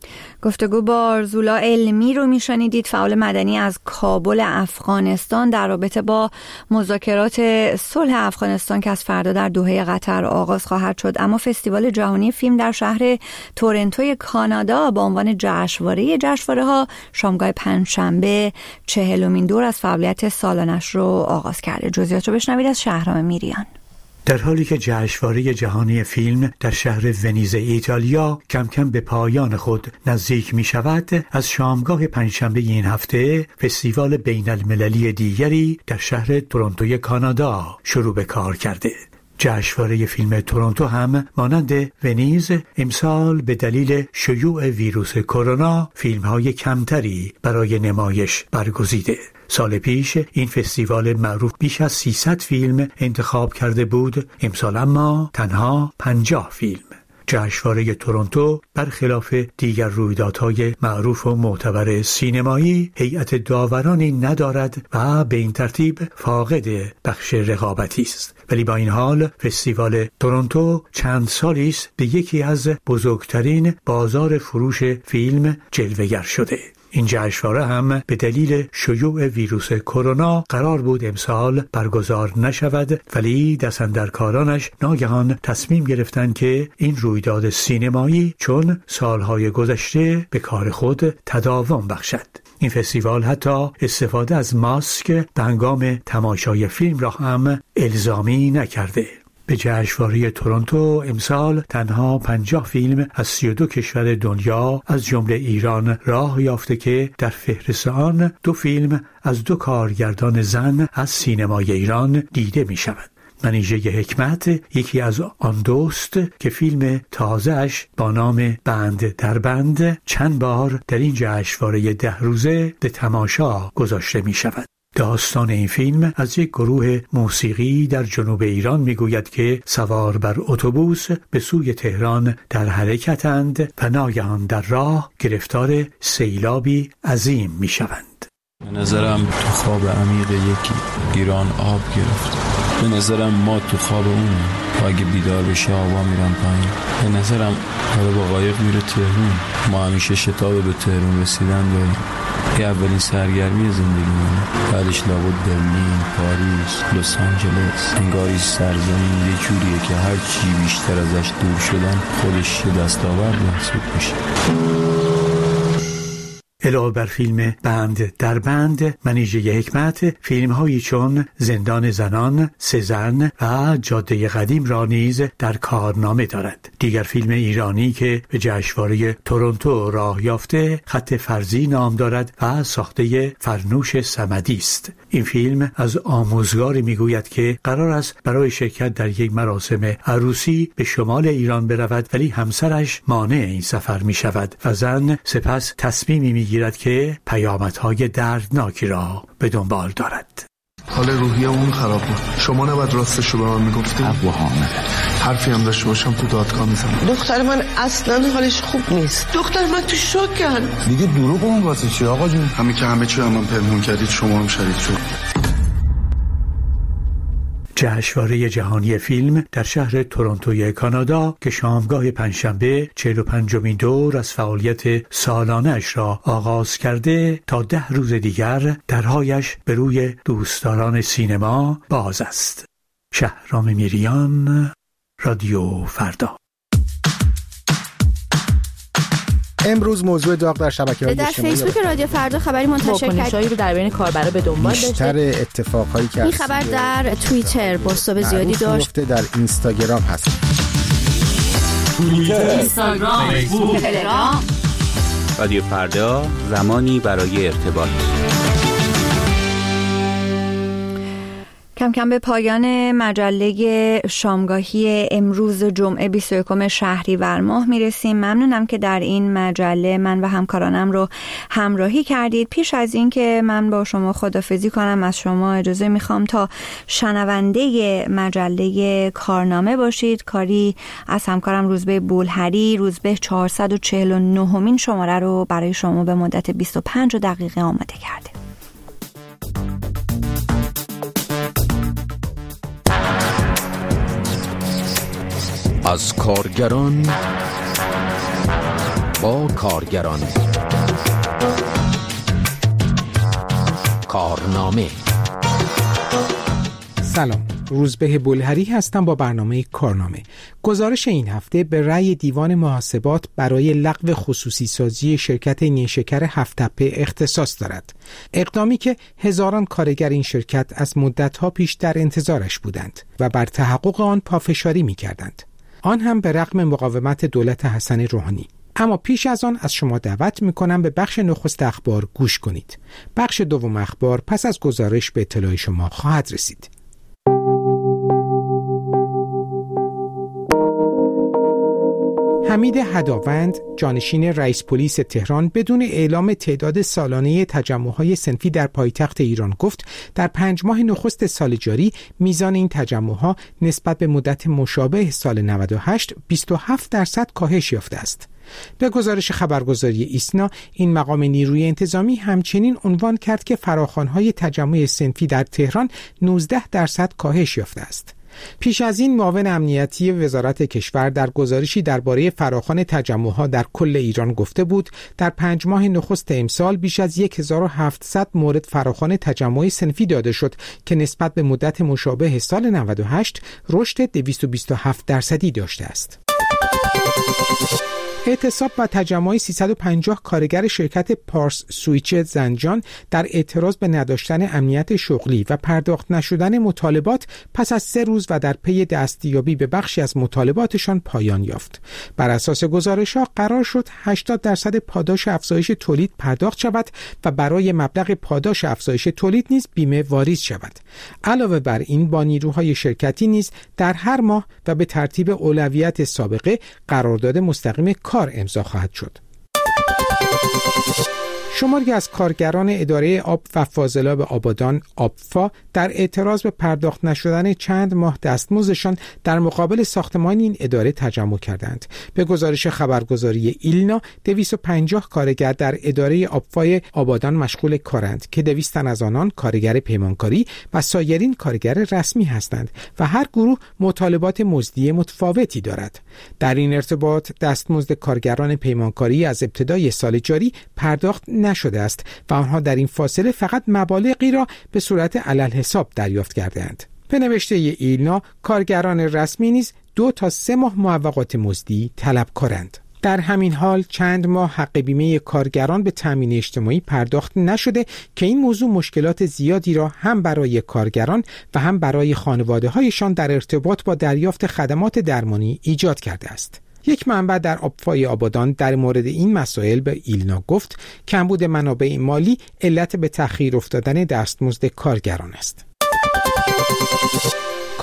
گفتگو با آرزولا علمی رو میشنیدید، فعال مدنی از کابل افغانستان، در رابطه با مذاکرات صلح افغانستان که از فردا در دوحه قطر آغاز خواهد شد. اما فستیوال جهانی فیلم در شهر تورنتوی کانادا با عنوان جشنواره جشنواره‌ها شامگاه پنجشنبه چهلمین دور از فعالیت سالانش رو آغاز کرده. جزئیات رو بشنوید از شهرام میریان. در حالی که جشنواره جهانی فیلم در شهر ونیز ایتالیا کم کم به پایان خود نزدیک می شود، از شامگاه پنجشنبه این هفته فستیوال بین المللی دیگری در شهر تورنتوی کانادا شروع به کار کرده. جشنواره فیلم تورنتو هم مانند ونیز امسال به دلیل شیوع ویروس کرونا فیلم‌های کمتری برای نمایش برگزیده. سال پیش این فستیوال معروف بیش از سیصد فیلم انتخاب کرده بود، امسال اما تنها پنجاه فیلم. جشنواره تورنتو برخلاف دیگر رویدادهای معروف و معتبر سینمایی هیئت داورانی ندارد و به این ترتیب فاقد بخش رقابتی است، ولی با این حال فستیوال تورنتو چند سالی است به یکی از بزرگترین بازار فروش فیلم جلوه‌گر شده. این جشنواره هم به دلیل شیوع ویروس کرونا قرار بود امسال برگزار نشود، ولی دستاندرکارانش ناگهان تصمیم گرفتند که این رویداد سینمایی چون سالهای گذشته به کار خود تداوم بخشد. این فستیوال حتی استفاده از ماسک به هنگام تماشای فیلم را هم الزامی نکرده. به جشنواره تورنتو امسال تنها پنجاه فیلم از سی و دو کشور دنیا از جمله ایران راه یافته که در فهرست آن دو فیلم از دو کارگردان زن از سینمای ایران دیده می شود. منیژه حکمت یکی از آن دوست که فیلم تازه‌اش با نام بند در بند چند بار در این جشنواره ده روزه به تماشا گذاشته می شود. داستان این فیلم از یک گروه موسیقی در جنوب ایران میگوید که سوار بر اتوبوس به سوی تهران در حرکتند و ناگهان در راه گرفتار سیلابی عظیم میشوند. به نظرم تو خواب عمیق یکی گیران آب گرفت. به نظرم ما تو خواب اون و اگه بیدار بشه آبا میرن پایین. به نظرم حالا با قایق میره تهران. ما همیشه شتاب به تهران رسیدن داریم. یه اولین سرگرمی زندگی من، بعدش لابد برلین، پاریس، لس آنجلس. انگاری سرزمین یه جوریه که هر چی بیشتر ازش دور شدن خودش یه دستاورد محسوب میشه. علاوه بر فیلم بند در بند منیژه حکمت فیلم هایی چون زندان زنان، سزن و جاده قدیم را نیز در کارنامه دارد. دیگر فیلم ایرانی که به جشنواره تورنتو راه یافته خط فرضی نام دارد و ساخته فرنوش صمدی است. این فیلم از آموزگاری میگوید که قرار است برای شرکت در یک مراسم عروسی به شمال ایران برود، ولی همسرش مانع این سفر می شود و زن سپس تصمیمی می گیرد که پیامدهای دردناکی را به دنبال دارد. حال روحی اون خراب بود. شما نباید راستش رو به من میگفتیم. ابو حامد حرفی هم داشته باشم تو دادگاه میزنم. دختر من اصلا حالش خوب نیست. دختر من تو شوکن. دیگه دروغمون واسه چی آقا جون؟ همین که همه چی هم پنهون کردید شما هم شریک شد. جشنواره جهانی فیلم در شهر تورنتوی کانادا که شامگاه پنجشنبه چهل و پنجمین دور از فعالیت سالانه‌اش را آغاز کرده تا ده روز دیگر درهایش به روی دوستداران سینما باز است. شهرام میریان، رادیو فردا. امروز موضوع داغ در شبکه‌های اجتماعی در فیسبوک رادیو فردا خبری منتشر کرد. واکنش‌هایی رو در بین کاربرا به دنبال داشته. بیشتر اتفاقایی که این خبر در توییتر بازتاب زیادی داشت. در اینستاگرام هست. توییتر، اینستاگرام، فیسبوک، تلگرام. رادیو فردا، زمانی برای ارتباط. کم کم به پایان مجله شامگاهی امروز جمعه بیست و یکم شهریور ماه میرسیم. ممنونم که در این مجله من و همکارانم رو همراهی کردید. پیش از این که من با شما خداحافظی کنم از شما اجازه میخوام تا شنونده مجله کارنامه باشید. کاری از همکارم روزبه بولهری. روزبه چهارصد و چهل و نهمین شماره رو برای شما به مدت بیست و پنج دقیقه آماده کرده. از کارگران با کارگران. کارنامه. سلام، روزبه بولهری هستم با برنامه کارنامه. گزارش این هفته به رأی دیوان محاسبات برای لغو خصوصی سازی شرکت نیشکر هفت تپه اختصاص دارد. اقدامی که هزاران کارگر این شرکت از مدت‌ها پیش در انتظارش بودند و بر تحقق آن پافشاری می‌کردند. آن هم به رغم مقاومت دولت حسن روحانی. اما پیش از آن از شما دعوت میکنم به بخش نخست اخبار گوش کنید. بخش دوم اخبار پس از گزارش به اطلاع شما خواهد رسید. حمید هداوند، جانشین رئیس پلیس تهران، بدون اعلام تعداد سالانه تجمع‌های صنفی در پایتخت ایران گفت در پنج ماه نخست سال جاری میزان این تجمع‌ها نسبت به مدت مشابه سال نود و هشت بیست و هفت درصد کاهش یافته است. به گزارش خبرگزاری ایسنا، این مقام نیروی انتظامی همچنین عنوان کرد که فراخوان‌های تجمع صنفی در تهران نوزده درصد کاهش یافته است. پیش از این معاون امنیتی وزارت کشور در گزارشی درباره فراخوان تجمعها در کل ایران گفته بود در پنج ماه نخست امسال بیش از هزار و هفتصد مورد فراخوان تجمع صنفی داده شد که نسبت به مدت مشابه سال نود و هشت رشد دویست و بیست و هفت درصدی داشته است. اعتصاب و تجمع سیصد و پنجاه کارگر شرکت پارس سویچ زنجان در اعتراض به نداشتن امنیت شغلی و پرداخت نشدن مطالبات پس از سه روز و در پی دستیابی به بخشی از مطالباتشان پایان یافت. بر اساس گزارش‌ها قرار شد هشتاد درصد پاداش افزایش تولید پرداخت شود و برای مبلغ پاداش افزایش تولید نیز بیمه واریز شود. علاوه بر این با نیروهای شرکتی نیز در هر ماه و به ترتیب اولویت سابقه قرارداد مستقیم کار امضا خواهد شد. شماری از کارگران اداره آب و فاضلاب آبادان آبفا در اعتراض به پرداخت نشدن چند ماه دستمزدشان در مقابل ساختمان این اداره تجمع کردند. به گزارش خبرگزاری ایلنا، دویست و پنجاه کارگر در اداره آبفای آبادان مشغول کارند که دویست تن از آنان کارگر پیمانکاری و سایرین کارگر رسمی هستند و هر گروه مطالبات مزدی متفاوتی دارد. در این ارتباط دستمزد کارگران پیمانکاری از ابتدای سال جاری پرداخت نشده است و آنها در این فاصله فقط مبالغی را به صورت علل حساب دریافت کردند. به نوشته ایلنا، کارگران رسمی نیز دو تا سه ماه معوقات مزدی طلبکارند. در همین حال چند ماه حق بیمه کارگران به تامین اجتماعی پرداخت نشده که این موضوع مشکلات زیادی را هم برای کارگران و هم برای خانواده‌هایشان در ارتباط با دریافت خدمات درمانی ایجاد کرده است. یک منبع در آبفای آبادان در مورد این مسائل به ایلنا گفت کمبود منابع مالی علت به تأخیر افتادن دستمزد کارگران است.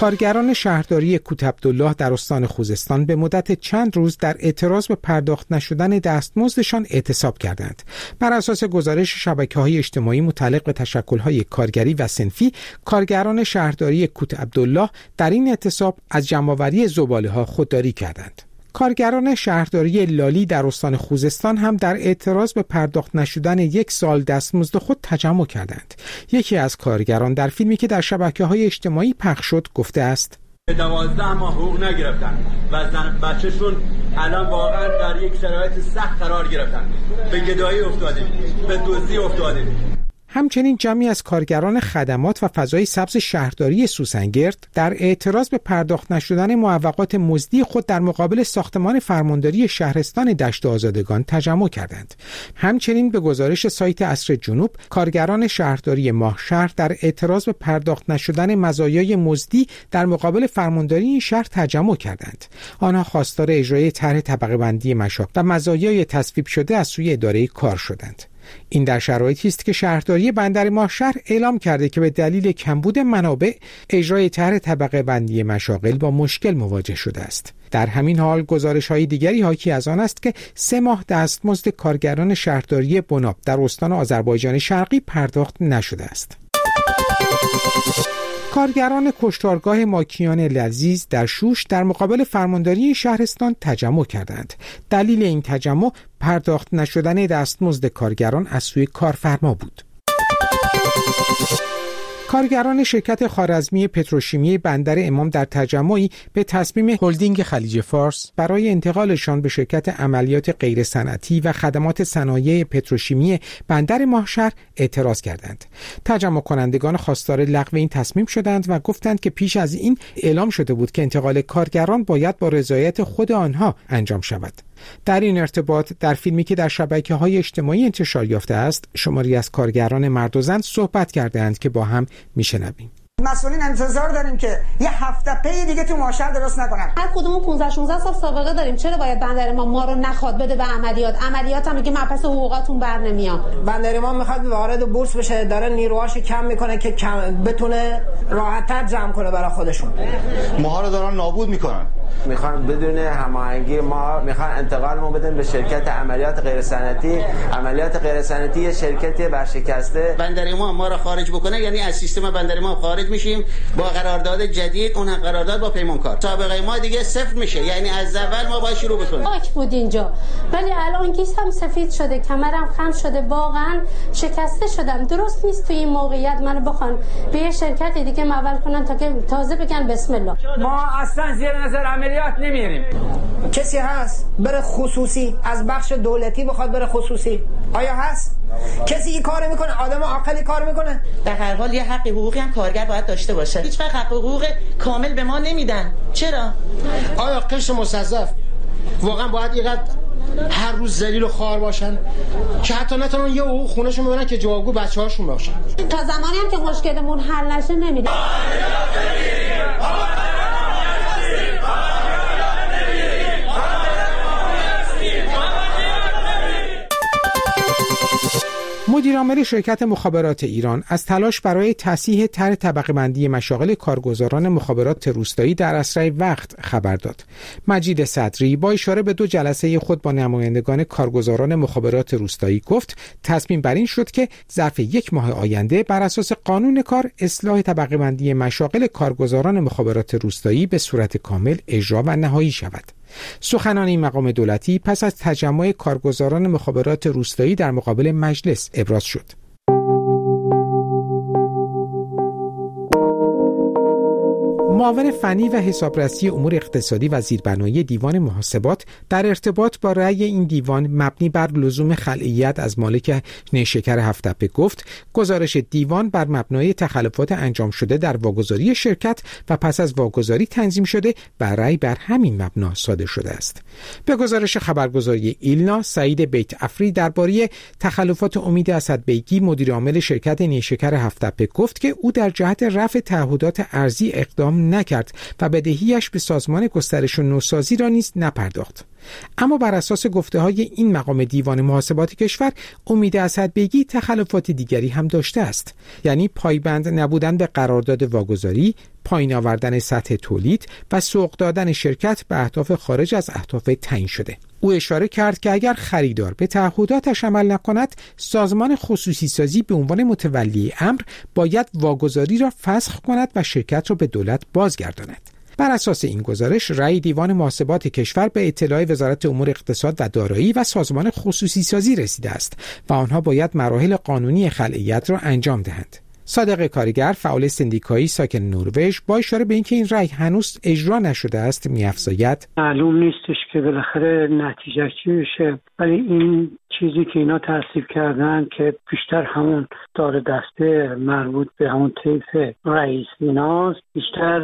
کارگران شهرداری کوت عبدالله در استان خوزستان به مدت چند روز در اعتراض به پرداخت نشدن دستمزدشان اعتصاب کردند. بر اساس گزارش شبکه‌های اجتماعی متعلق به تشکل‌های کارگری و صنفی، کارگران شهرداری کوت عبدالله در این اعتصاب از جمع‌آوری زباله‌ها خودداری کردند. کارگران شهرداری لالی در استان خوزستان هم در اعتراض به پرداخت نشدن یک سال دستمزد خود تجمع کردند. یکی از کارگران در فیلمی که در شبکه‌های اجتماعی پخش شد گفته است: دوازده ماه حقوق نگرفتن و زن بچه‌شون الان واقعا در یک شرایط سخت قرار گرفتن. به گدایی افتادیم، به دزدی افتادیم. همچنین جمعی از کارگران خدمات و فضای سبز شهرداری سوسنگرد در اعتراض به پرداخت نشدن معوقات مزدی خود در مقابل ساختمان فرمانداری شهرستان دشت آزادگان تجمع کردند. همچنین به گزارش سایت عصر جنوب، کارگران شهرداری ماهشهر در اعتراض به پرداخت نشدن مزایای مزدی در مقابل فرمانداری این شهر تجمع کردند. آنها خواستار اجرای طرح طبقه بندی مشاغل و مزایای تصویب شده از سوی اداره کار شدند. این در شرایطی است که شهرداری بندر ماهشهر اعلام کرده که به دلیل کمبود منابع اجرای طرح طبقه بندی مشاغل با مشکل مواجه شده است. در همین حال گزارش‌های دیگری حاکی از آن است که سه ماه دستمزد کارگران شهرداری بناب در استان آذربایجان شرقی پرداخت نشده است. کارگران کشتارگاه ماکیان لذیذ در شوش در مقابل فرمانداری شهرستان تجمع کردند. دلیل این تجمع پرداخت نشدن دستمزد کارگران از سوی کارفرما بود. کارگران شرکت خوارزمی پتروشیمی بندر امام در تجمعی به تصمیم هلدینگ خلیج فارس برای انتقالشان به شرکت عملیات غیر صنعتی و خدمات صنایع پتروشیمی بندر ماهشهر اعتراض کردند. تجمع کنندگان خواستار لغو این تصمیم شدند و گفتند که پیش از این اعلام شده بود که انتقال کارگران باید با رضایت خود آنها انجام شود. در این ارتباط در فیلمی که در شبکه‌های اجتماعی انتشار یافته است، شماری از کارگران مرد و زن صحبت کردند که با هم میشنویم. مسئولین انتظار داریم که یه هفته پی دیگه تو ماهشهر درست نکنن. هر کدوم پانزده شانزده سال سابقه داریم، چرا باید بندر ما ما رو نخواد بده به عملیات؟ عملیات هم میگه من پس حقوقاتون بر نمیام. بندر ما میخواد وارد بورس بشه، داره نیروهاش کم میکنه که کم بتونه راحت‌تر جمع کنه برای خودشون. ماها رو دارن نابود میکنن. میخوان بدون هماهنگی ما میخوان انتقالمون بدن به شرکت عملیات غیر صنعتی. عملیات غیر صنعتی شرکتی ورشکسته. بندر ما ما رو خارج بکنه یعنی از سیستم بندر ما خارج میشیم با قرارداد جدید، اون قرارداد با پیمانکار. سابقه ما دیگه صفر میشه، یعنی از اول ما باید شروع بکنیم. پاک بود اینجا، ولی الان گیسم سفید شده، کمرم خم شده، واقعا شکسته شدم. درست نیست تو این موقعیت منو بخوان به یه شرکت دیگه معول کنن تا که تازه بگن بسم الله. ما اصلا زیر نظر عملیات نمیریم. کسی هست بره خصوصی از بخش دولتی بخواد بره خصوصی؟ آیا هست کسی این کارو میکنه؟ آدم عاقلی کار میکنه؟ در هر حال یه حق حقوقی هم کارگر باید داشته باشه. هیچ وقت حق حقوق کامل به ما نمیدن. چرا؟ آیا قشر مستضعف واقعا باید اینقدر هر روز ذلیل و خوار باشن که حتی نتونن یه حقوق خونه‌شون ببرن که جوابگو بچه‌هاشون باشن؟ تا زمانی هم که مشکلمون حل نشه نمیده. مدیرعامل شرکت مخابرات ایران از تلاش برای تصحیح طرح طبقه بندی مشاغل کارگزاران مخابرات روستایی در اسرع وقت خبر داد. مجید صدری با اشاره به دو جلسه خود با نمایندگان کارگزاران مخابرات روستایی گفت تصمیم بر این شد که ظرف یک ماه آینده بر اساس قانون کار اصلاح طبقه بندی مشاغل کارگزاران مخابرات روستایی به صورت کامل اجرا و نهایی شود. سخنان این مقام دولتی پس از تجمع کارگزاران مخابرات روستایی در مقابل مجلس ابراز شد. معاون فنی و حسابرسی امور اقتصادی و زیربنایی دیوان محاسبات در ارتباط با رأی این دیوان مبنی بر لزوم خلعیت از مالک نیشکر هفت‌تپه گفت گزارش دیوان بر مبنای تخلفات انجام شده در واگذاری شرکت و پس از واگذاری تنظیم شده و رأی بر همین مبنا صادر شده است. به گزارش خبرگزاری ایلنا، سعید بیت افری درباره تخلفات امید اسدبیگی مدیر عامل شرکت نیشکر هفت‌تپه گفت که او در جهت رفع تعهدات ارزی اقدام نکرد و بدهیش به سازمان گسترش و نوسازی را نیز نپرداخت. اما بر اساس گفته‌های این مقام دیوان محاسبات کشور، امید اسدبیگی تخلفات دیگری هم داشته است، یعنی پایبند نبودن به قرارداد واگذاری، پایین آوردن سطح تولید و سوق دادن شرکت به اهداف خارج از اهداف تعیین شده. او اشاره کرد که اگر خریدار به تعهداتش عمل نکند، سازمان خصوصی سازی به عنوان متولی امر باید واگذاری را فسخ کند و شرکت را به دولت بازگرداند. بر اساس این گزارش، رأی دیوان محاسبات کشور به اطلاع وزارت امور اقتصاد و دارایی و سازمان خصوصی سازی رسیده است و آنها باید مراحل قانونی خلعیت را انجام دهند. صادق کارگر، فعال سندیکایی ساکن نروژ، با اشاره به اینکه این رأی هنوز اجرا نشده است، می‌افزاید معلوم نیستش که بالاخره نتیجه چی بشه، ولی این چیزی که اینا تصویب کردن که بیشتر همون دار دسته مربوط به همون طیف رئیس ایناست، بیشتر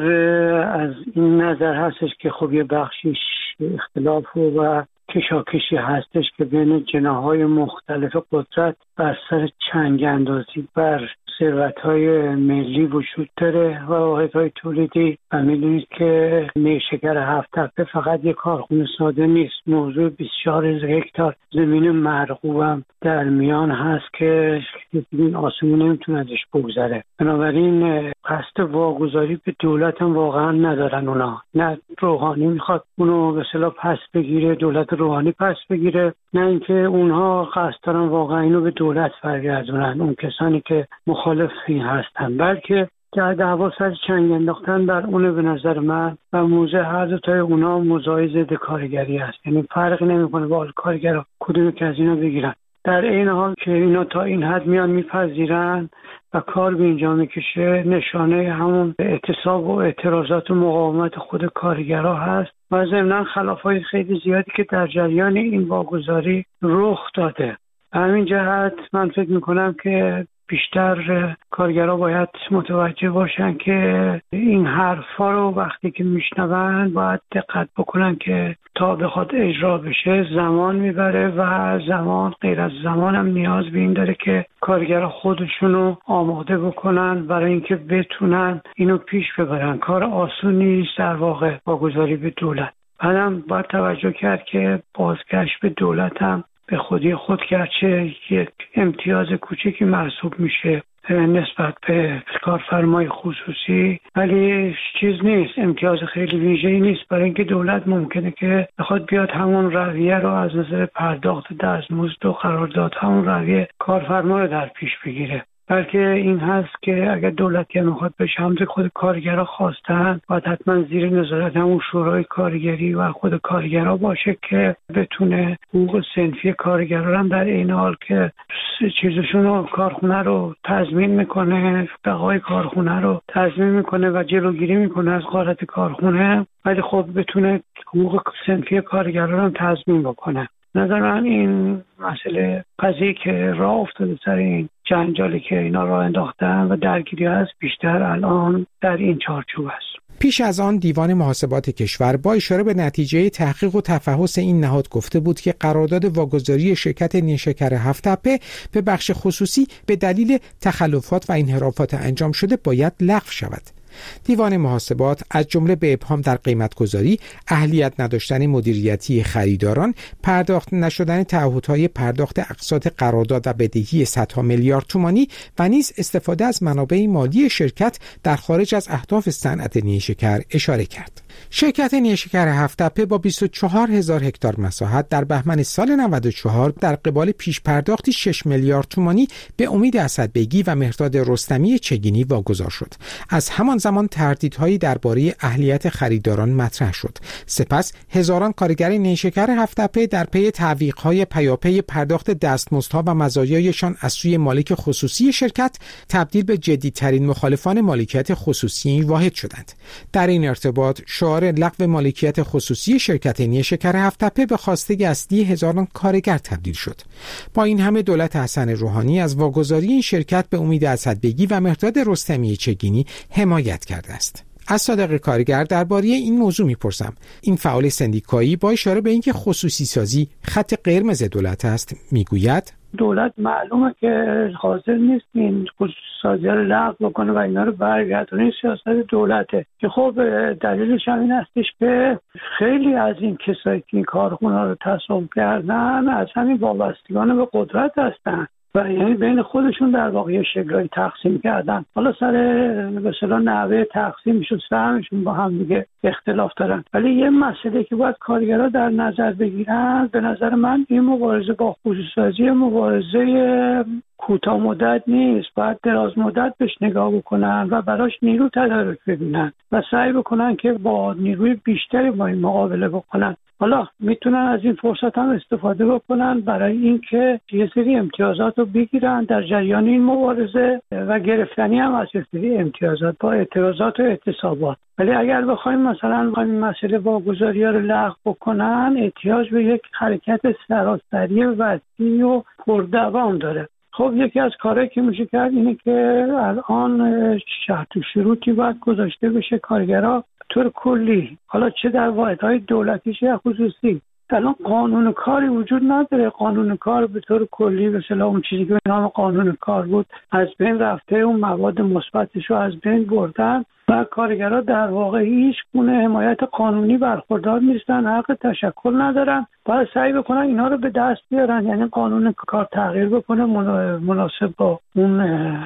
از این نظر هستش که خب یه بخشیش اختلاف و کشاکشی هستش که بین جناح‌های مختلف قدرت بر سر چنگ اندازی بر ثروت‌های ملی وجود داره و واحدهای تولیدی. و می‌دونید که نیشکر هفت تپه فقط یک کارخونه ساده نیست، موضوع بیست و چهار هزار هکتار زمین مرغوب در میان هست که این آسمون نمیتونه ازش بگذره. بنابراین قصد واگذاری به دولت هم واقعا ندارن اونا. نه روحانی میخواد اونو به اصطلاح پس بگیره، دولت روحانی پس بگیره، نه اینکه اونها قصد دارن واقعا اینو به دولت برگردونن، اون کسانی که مخالف این هستن، بلکه در دعوا سر چنگ انداختن بر اون به نظر من و موضع هر دو تای اونا موضوع ضد کارگری است. یعنی فرقی نمیکنه با کارگرا کدومی که از اینا بگیرن، در این حال که اینا تا این حد میان میپذیرن و کار به اینجا میکشه، نشانه همون اعتصاب و اعتراضات و مقاومت خود کارگرها هست و ضمناً خلافای خیلی زیادی که در جریان این واگذاری رخ داده. همین جهت من فکر میکنم که بیشتر کارگرها باید متوجه باشن که این حرفا رو وقتی که میشنون باید دقت بکنن که تا بخواد اجرا بشه زمان میبره و زمان غیر از زمان هم نیاز به این داره که کارگرها خودشونو آماده بکنن برای اینکه بتونن اینو پیش ببرن. کار آسونی نیست در واقع واگذاری به دولت. بعدم باید توجه کرد که بازگشت به دولت هم به خودی خود گرچه یک امتیاز کوچکی محسوب میشه نسبت به کارفرمای خصوصی، ولی چیز نیست، امتیاز خیلی ویژه‌ای نیست، برای اینکه دولت ممکنه که بخواد بیاد همون رویه رو از نظر پرداخت دستمزد و قرارداد همون رویه کارفرما رو در پیش بگیره. بلکه این هست که اگر دولتی هم میخواد به شمت خود کارگرها خواستن باید حتما زیر نظارت همون شورای کارگری و خود کارگرها باشه که بتونه حقوق صنفی کارگرها هم در این حال که چیزشون رو کارخونه رو تضمین میکنه، بقای کارخونه رو تضمین میکنه و جلوگیری میکنه از غارت کارخونه، ولی خب بتونه حقوق صنفی کارگرها رو تضمین بکنه. نظر من این مسئله قضیه که راه افتاده سر این جنجالی که اینا راه انداختن و درگیری هست بیشتر الان در این چارچوب است. پیش از آن دیوان محاسبات کشور با اشاره به نتیجه تحقیق و تفحص این نهاد گفته بود که قرارداد واگذاری شرکت نیشکر هفت تپه به بخش خصوصی به دلیل تخلفات و انحرافات انجام شده باید لغو شود. دیوان محاسبات از جمله به ابهام در قیمت‌گذاری، اهلیت نداشتن مدیریتی خریداران، پرداخت نشدن تعهدهای پرداخت اقساط قرارداد و بدهی صدها میلیارد تومانی و نیز استفاده از منابع مالی شرکت در خارج از اهداف صنعت نیشکر اشاره کرد. شرکت نیشکر هفت تپه با بیست و چهار هزار هکتار مساحت در بهمن سال نود و چهار در قبال پیش پرداختی شش میلیارد تومانی به امید اسدبیگی و مهرداد رستمی چگینی واگذار شد. از همان زمان تردیدهایی درباره اهلیت خریداران مطرح شد. سپس هزاران کارگر نیشکر هفت تپه در پی تعویق‌های پیاپی پرداخت دستمزدها و مزایایشان از سوی مالک خصوصی شرکت تبدیل به جدیدترین مخالفان مالکیت خصوصی واحد شدند. در این ارتباط شعار لغو مالکیت خصوصی شرکت نیشکر هفت تپه به خواسته اصلی هزاران کارگر تبدیل شد. با این همه دولت حسن روحانی از واگذاری این شرکت به امید اسدبیگی و مهرداد رستمی چگینی حمایت کرده است. از صادق کارگر درباره این موضوع میپرسم. این فعال سندیکایی با اشاره به اینکه خصوصی سازی خط قرمز دولت است میگوید دولت معلومه که حاضر نیست این خصوصی‌سازی رو لغو بکنه و اینا رو برگردونه. این سیاست دولته که خب دلیلش هم این هستش که خیلی از این کسایی که این کارخونه رو تصاحب کردن از همین وابستگان به قدرت هستن و یعنی بین خودشون در واقع یه شکلی تقسیم کردن. حالا سر به اصطلاح نحوه تقسیمشون سهمشون با هم دیگه اختلاف دارن، ولی یه مسئله که باید کارگرها در نظر بگیرن به نظر من این مبارزه با خصوصی‌سازی مبارزه کوتاه مدت نیست، باید دراز مدت بهش نگاه بکنن و براش نیرو تدارک ببینن و سعی بکنن که با نیروی بیشتری با این مقابله بکنن. حالا میتونن از این فرصت هم استفاده بکنن برای اینکه یه سری امتیازات رو بگیرن در جریان این مبارزه و گرفتنی هم از یه سری امتیازات با اعتراضات و اعتصابات. ولی اگر بخوایم مثلا بخوایم این مسئله واگذاری‌ها رو لغو بکنن، احتیاج به یک حرکت سراسری وسیع و پردوام داره. خب یکی از کارهایی که میشه کرد اینه که الان شرط و شروطی باید گذاشته بشه کارگرها طور کلی، حالا چه در واحدهای دولتی چه خصوصی. الان قانون کاری وجود نداره. قانون کار به طور کلی به اصطلاح اون چیزی که به نام قانون کار بود از بین رفته، اون مواد مثبتش رو از بین بردن و کارگرها در واقع هیچ گونه حمایت قانونی برخوردار نیستن، حق تشکل ندارن. باید سعی بکنن اینا رو به دست بیارن، یعنی قانون کار تغییر بکنه مناسب با اون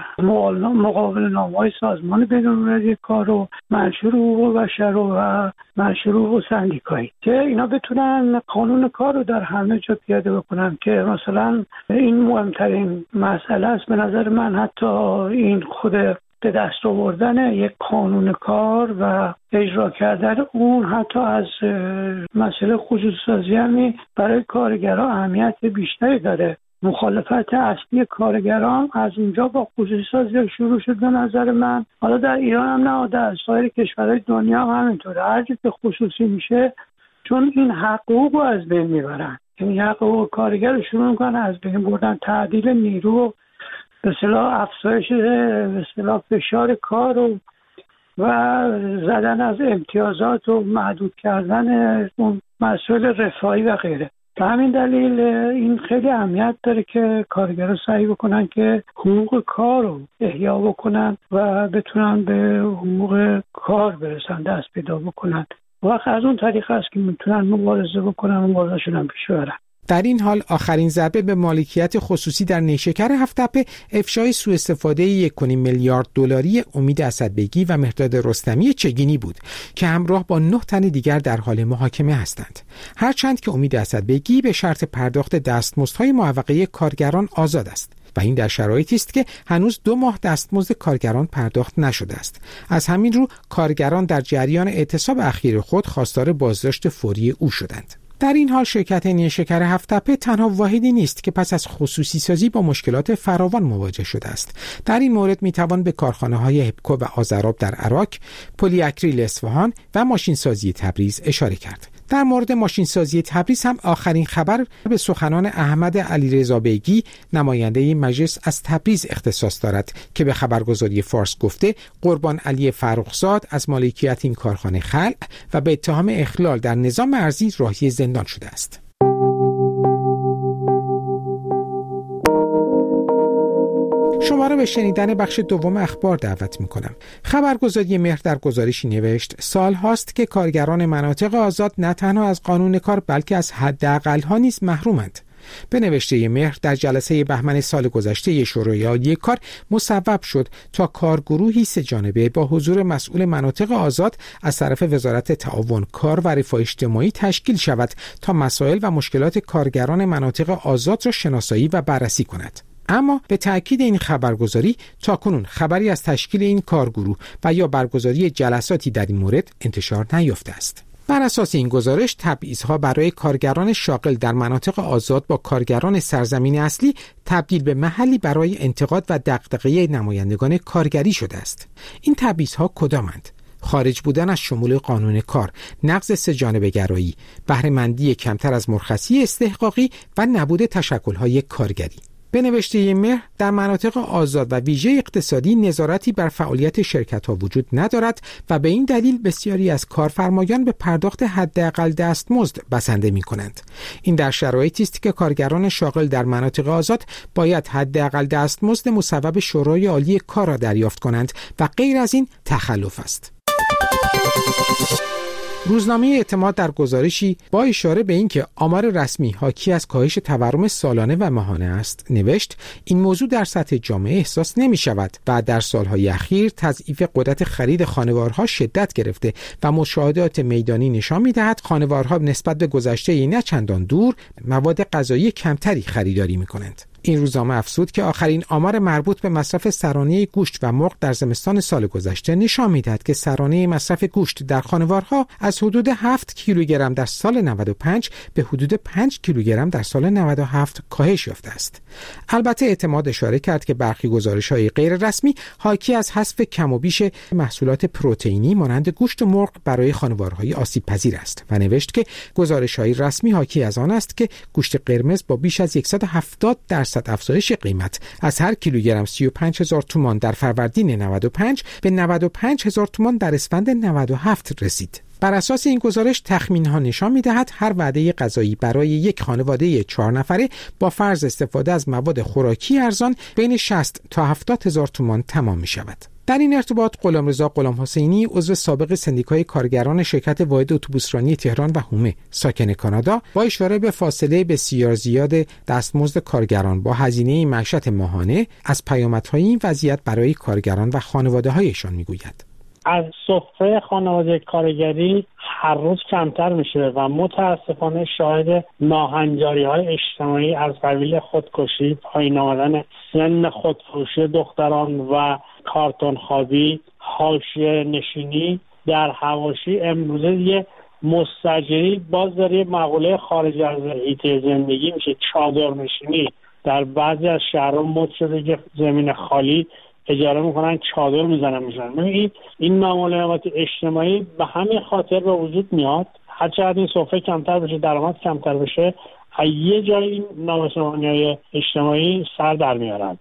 مقابل نامه‌های سازمان بین‌المللی کار و منشور حقوق بشر و منشور حقوق سندیکایی که اینا بتونن قانون کار رو در همه جا پیاده بکنن. که مثلا این مهمترین مسئله است به نظر من، حتی این خود به دست آوردن یک قانون کار و اجرا کردن اون حتی از مسئله خصوصی‌سازی هم برای کارگران اهمیت بیشتری داره. مخالفت اصلی کارگران از اونجا با خصوصی‌سازی شروع شد به نظر من. حالا در ایران هم نه، در سایر کشورهای دنیا هم همینطوره. هر جا که خصوصی میشه چون این حقوق رو از بین میبرن، یعنی حقوق کارگر رو شروع میکنن از بین بردن، تعدیل نیرو، به اصطلاح افزایش به اصطلاح فشار کار و و زدن از امتیازات و محدود کردن اون مسائل رفاهی و غیره. به همین دلیل این خیلی اهمیت داره که کارگرها سعی بکنن که حقوق کار رو احیا بکنن و بتونن به حقوق کار برسن، دست پیدا بکنن. وقت از اون طریق است که میتونن مبارزه بکنن و مبارزه‌شون هم پیش ببرن. در این حال آخرین ضربه به مالکیت خصوصی در نیشکر هفت‌تپه افشای سوء استفاده یک و نیم میلیارد دلاری امید اسدبگی و مهرداد رستمی چگینی بود که همراه با نه تن دیگر در حال محاکمه هستند. هرچند که امید اسدبگی به شرط پرداخت دستمزدهای معوقه کارگران آزاد است و این در شرایطی است که هنوز دو ماه دستمزد کارگران پرداخت نشده است. از همین رو کارگران در جریان اعتصاب اخیر خود خواستار بازداشت فوری او شدند. در این حال شرکت نیشکر هفت‌تپه تنها واحدی نیست که پس از خصوصی سازی با مشکلات فراوان مواجه شده است. در این مورد میتوان به کارخانه‌های هپکو و آذراب در عراق، پلی اکریل اصفهان و ماشین سازی تبریز اشاره کرد. در مورد ماشین سازی تبریز هم آخرین خبر به سخنان احمد علیرضا بیگی نماینده مجلس از تبریز اختصاص دارد که به خبرگزاری فارس گفته قربان علی فرخزاد از مالکیت این کارخانه خلع و به اتهام اخلال در نظام ارضی راهی زندان شده است. شما را به شنیدن بخش دوم اخبار دعوت می‌کنم. خبرگزاری مهر در گزارشی نوشت سال هاست که کارگران مناطق آزاد نه تنها از قانون کار بلکه از حداقل‌ها نیز محرومند. به نوشته مهر در جلسه بهمن سال گذشته شورای عالی کار مصوب شد تا کارگروهی سه جانبه با حضور مسئول مناطق آزاد از طرف وزارت تعاون کار و رفاه اجتماعی تشکیل شود تا مسائل و مشکلات کارگران مناطق آزاد را شناسایی و بررسی کند. اما به تأکید این خبرگزاری تاکنون خبری از تشکیل این کارگروه و یا برگزاری جلساتی در این مورد انتشار نیافته است. بر اساس این گزارش تبعیض‌ها برای کارگران شاغل در مناطق آزاد با کارگران سرزمین اصلی تبدیل به محلی برای انتقاد و دغدغه نمایندگان کارگری شده است. این تبعیض‌ها کدامند؟ خارج بودن از شمول قانون کار، نقض سه جانبه گرایی، بهره مندی کمتر از مرخصی استحقاقی و نبود تشکل‌های کارگری. به نوشته مهر در مناطق آزاد و ویژه اقتصادی نظارتی بر فعالیت شرکت‌ها وجود ندارد و به این دلیل بسیاری از کارفرمایان به پرداخت حداقل دستمزد بسنده می‌کنند. این در شرایطی است که کارگران شاغل در مناطق آزاد باید حداقل دستمزد مصوب شورای عالی کار را دریافت کنند و غیر از این تخلف است. روزنامه اعتماد در گزارشی با اشاره به اینکه آمار رسمی حاکی از کاهش تورم سالانه و ماهانه است نوشت این موضوع در سطح جامعه احساس نمی شود و در سالهای اخیر تضعیف قدرت خرید خانوارها شدت گرفته و مشاهدات میدانی نشان می دهد خانوارها نسبت به گذشته نه چندان دور مواد غذایی کمتری خریداری می کنند. این روزنامه افزود که آخرین آمار مربوط به مصرف سرانه گوشت و مرغ در زمستان سال گذشته نشان می‌دهد که سرانه مصرف گوشت در خانوارها از حدود هفت کیلوگرم در سال نود و پنج به حدود پنج کیلوگرم در سال نود و هفت کاهش یافته است. البته اعتماد اشاره کرد که برخی گزارش‌های غیر رسمی حاکی از حذف کم و بیش محصولات پروتئینی مانند گوشت و مرغ برای خانوارهای آسیب‌پذیر است و نوشت که گزارش‌های رسمی حاکی از آن است که گوشت قرمز با بیش از صد و هفتاد درصد افزایش قیمت از هر کیلوگرم سی و پنج هزار تومان در فروردین نود و پنج به نود و پنج هزار تومان در اسفند نود و هفت رسید. بر اساس این گزارش تخمین‌ها نشان می‌دهد هر وعده غذایی برای یک خانواده چهار نفره با فرض استفاده از مواد خوراکی ارزان بین شصت تا هفتاد هزار تومان تمام می‌شود. در این ارتباط غلامرضا غلامحسینی عضو سابق سندیکای کارگران شرکت واحد اتوبوسرانی تهران و هومه ساکن کانادا با اشاره به فاصله بسیار زیاد دستمزد کارگران با هزینه معیشت ماهانه از پیامدهای این وضعیت برای کارگران و خانواده‌هایشان میگوید. از سفره خانواده کارگری هر روز کمتر میشه و متاسفانه شاهد ناهنجاری‌های اجتماعی از قبیل خودکشی، پایین آمدن سن خودفروشی دختران و کارتون خوابی، حاشیه نشینی در حواشی امروزه یه مستاجری باز داره مقوله خارج از حیطه زندگی میشه، چادر نشینی. در بعضی از شهرها مد شده که زمین خالی اجاره میکنن چادر میزنن میشن. این این ناملایمات اجتماعی به همین خاطر به وجود میاد. هر چقدر این سفره کمتر بشه، درآمد کمتر بشه، یه جای این نامسامانی‌های اجتماعی سر در میارن.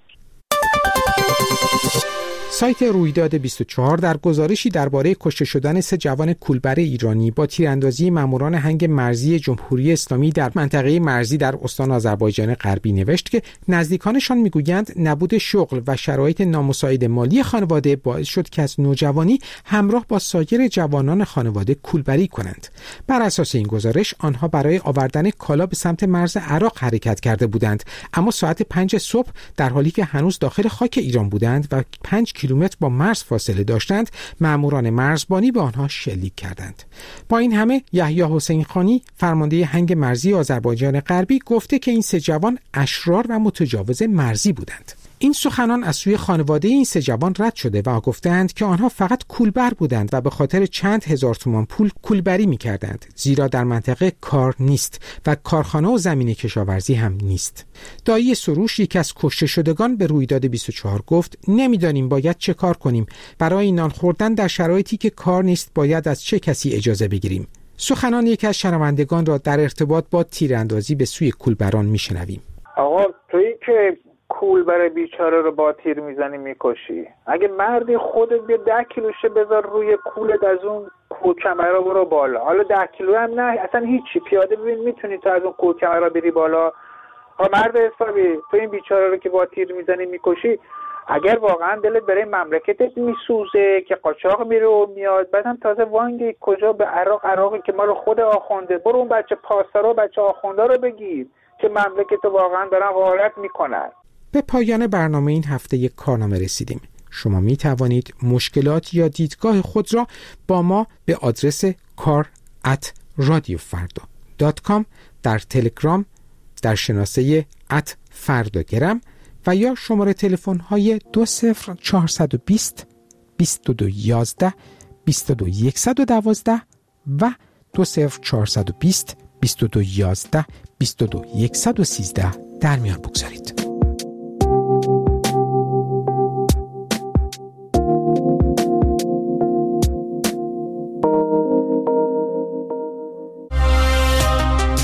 سایت رویداد بیست و چهار در گزارشی درباره کشته شدن سه جوان کولبر ایرانی با تیراندازی ماموران هنگ مرزی جمهوری اسلامی در منطقه مرزی در استان آذربایجان غربی نوشت که نزدیکانشان میگویند نبود شغل و شرایط نامساعد مالی خانواده باعث شد که از نوجوانی همراه با سایر جوانان خانواده کولبری کنند. بر اساس این گزارش آنها برای آوردن کالا به سمت مرز عراق حرکت کرده بودند، اما ساعت پنج صبح در حالی که هنوز داخل خاک ایران بودند و پنج کیلومتر با مرز فاصله داشتند، ماموران مرزبانی به آنها شلیک کردند. با این همه یحیی حسین خانی فرمانده هنگ مرزی آذربایجان غربی گفته که این سه جوان اشرار و متجاوز مرزی بودند. این سخنان از سوی خانواده این سه جوان رد شده و گفتند که آنها فقط کولبر بودند و به خاطر چند هزار تومان پول کولبری می‌کردند، زیرا در منطقه کار نیست و کارخانه و زمین کشاورزی هم نیست. دایی سروش، یک از کشته شدگان، به رویداد بیست و چهار گفت نمی‌دانیم باید چه کار کنیم. برای نان خوردن در شرایطی که کار نیست باید از چه کسی اجازه بگیریم. سخنان یک از شنوندگان را در ارتباط با تیراندازی به سوی کولبران می‌شنویم. آقا تویی که کولبر بیچاره رو با تیر میزنی میکشی، اگه مردی خودت بیا ده کیلوشه بذار روی کولت، از اون کول کمرا برو بالا. حالا ده کیلو هم نه، اصلا هیچی، پیاده ببین میتونی تو از اون کول کمرا بری بالا. ها مرد حسابی، تو این بیچاره رو که با تیر میزنی میکشی، اگر واقعا دلت برای مملکتت میسوزه که قاچاق میره و میاد، بعدم تازه وانگی کجا به عراق، عراقی که ما رو خود آخونده، برو اون بچه پاسدارا و بچه آخونده رو بگیر که مملکت واقعا دارن غارت میکنن. به پایان برنامه این هفته یک کارنامه رسیدیم. شما می توانید مشکلات یا دیدگاه خود را با ما به آدرس کار ات رادیو فردا دات کام در تلگرام، در شناسه ات فرداگرم و یا شماره تلفن های دو صفر چهارصد و بیست بیست و دو یازده بیست و دو صد و دوازده و دو صفر چهارصد و بیست بیست و دو یازده بیست و دو صد و سیزده در میان بگذارید.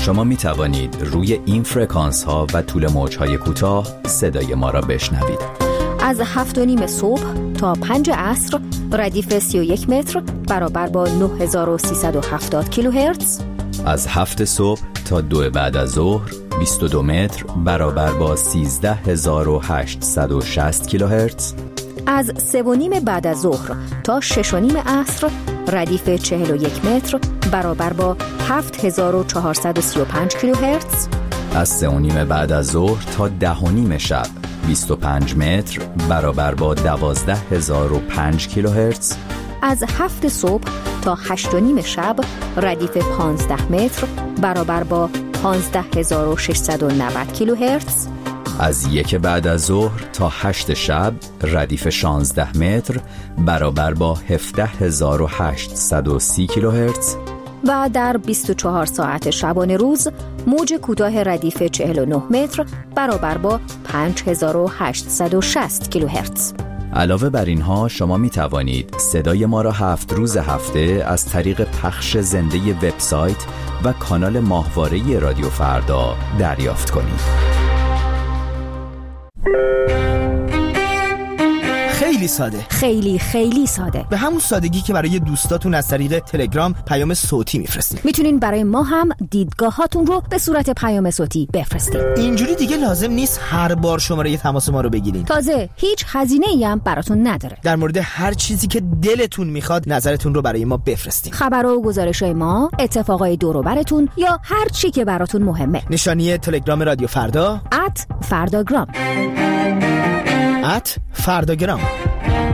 شما می توانید روی این فرکانس ها و طول موج های کوتاه صدای ما را بشنوید. از هفت و نیم صبح تا پنج عصر ردیف سی و یک متر برابر با نه هزار و سیصد و هفتاد کیلوهرتز. از هفت صبح تا دو بعد از ظهر بیست و دو متر برابر با سیزده هزار و هشتصد و شصت کیلوهرتز. از سه و نیم بعد از ظهر تا شش و نیم عصر ردیف چهل و یک متر برابر با هفت هزار و چهارصد و سی و پنج کیلوهرتز. از سه و نیم بعد از ظهر تا ده و نیم شب بیست و پنج متر برابر با دوازده هزار و پنج کیلوهرتز. از هفت صبح تا هشت و نیم شب ردیف پانزده متر برابر با پانزده هزار و ششصد و نود کیلوهرتز. از یک بعد از ظهر تا هشت شب ردیف شانزده متر برابر با هفده هزار و هشتصد و سی کیلوهرتز. و در بیست و چهار ساعت شبانه روز موج کوتاه ردیف چهل و نه متر برابر با پنج هزار و هشتصد و شصت کیلوهرتز. علاوه بر اینها شما می توانید صدای ما را هفت روز هفته از طریق پخش زنده وبسایت و کانال ماهواره رادیو فردا دریافت کنید. خیلی ساده، خیلی خیلی ساده، به همون سادگی که برای دوستاتون از طریق تلگرام پیام صوتی میفرستین. میتونین برای ما هم دیدگاهاتون رو به صورت پیام صوتی بفرستین. اینجوری دیگه لازم نیست هر بار شماره تماس ما رو بگیرین. تازه هیچ هزینه‌ای هم براتون نداره. در مورد هر چیزی که دلتون میخواد نظرتون رو برای ما بفرستین. خبر و گزارش‌های ما، اتفاقای دور و براتون یا هر چی که براتون مهمه. نشانی تلگرام رادیو فردا ات فرداگرام ات فرداگرام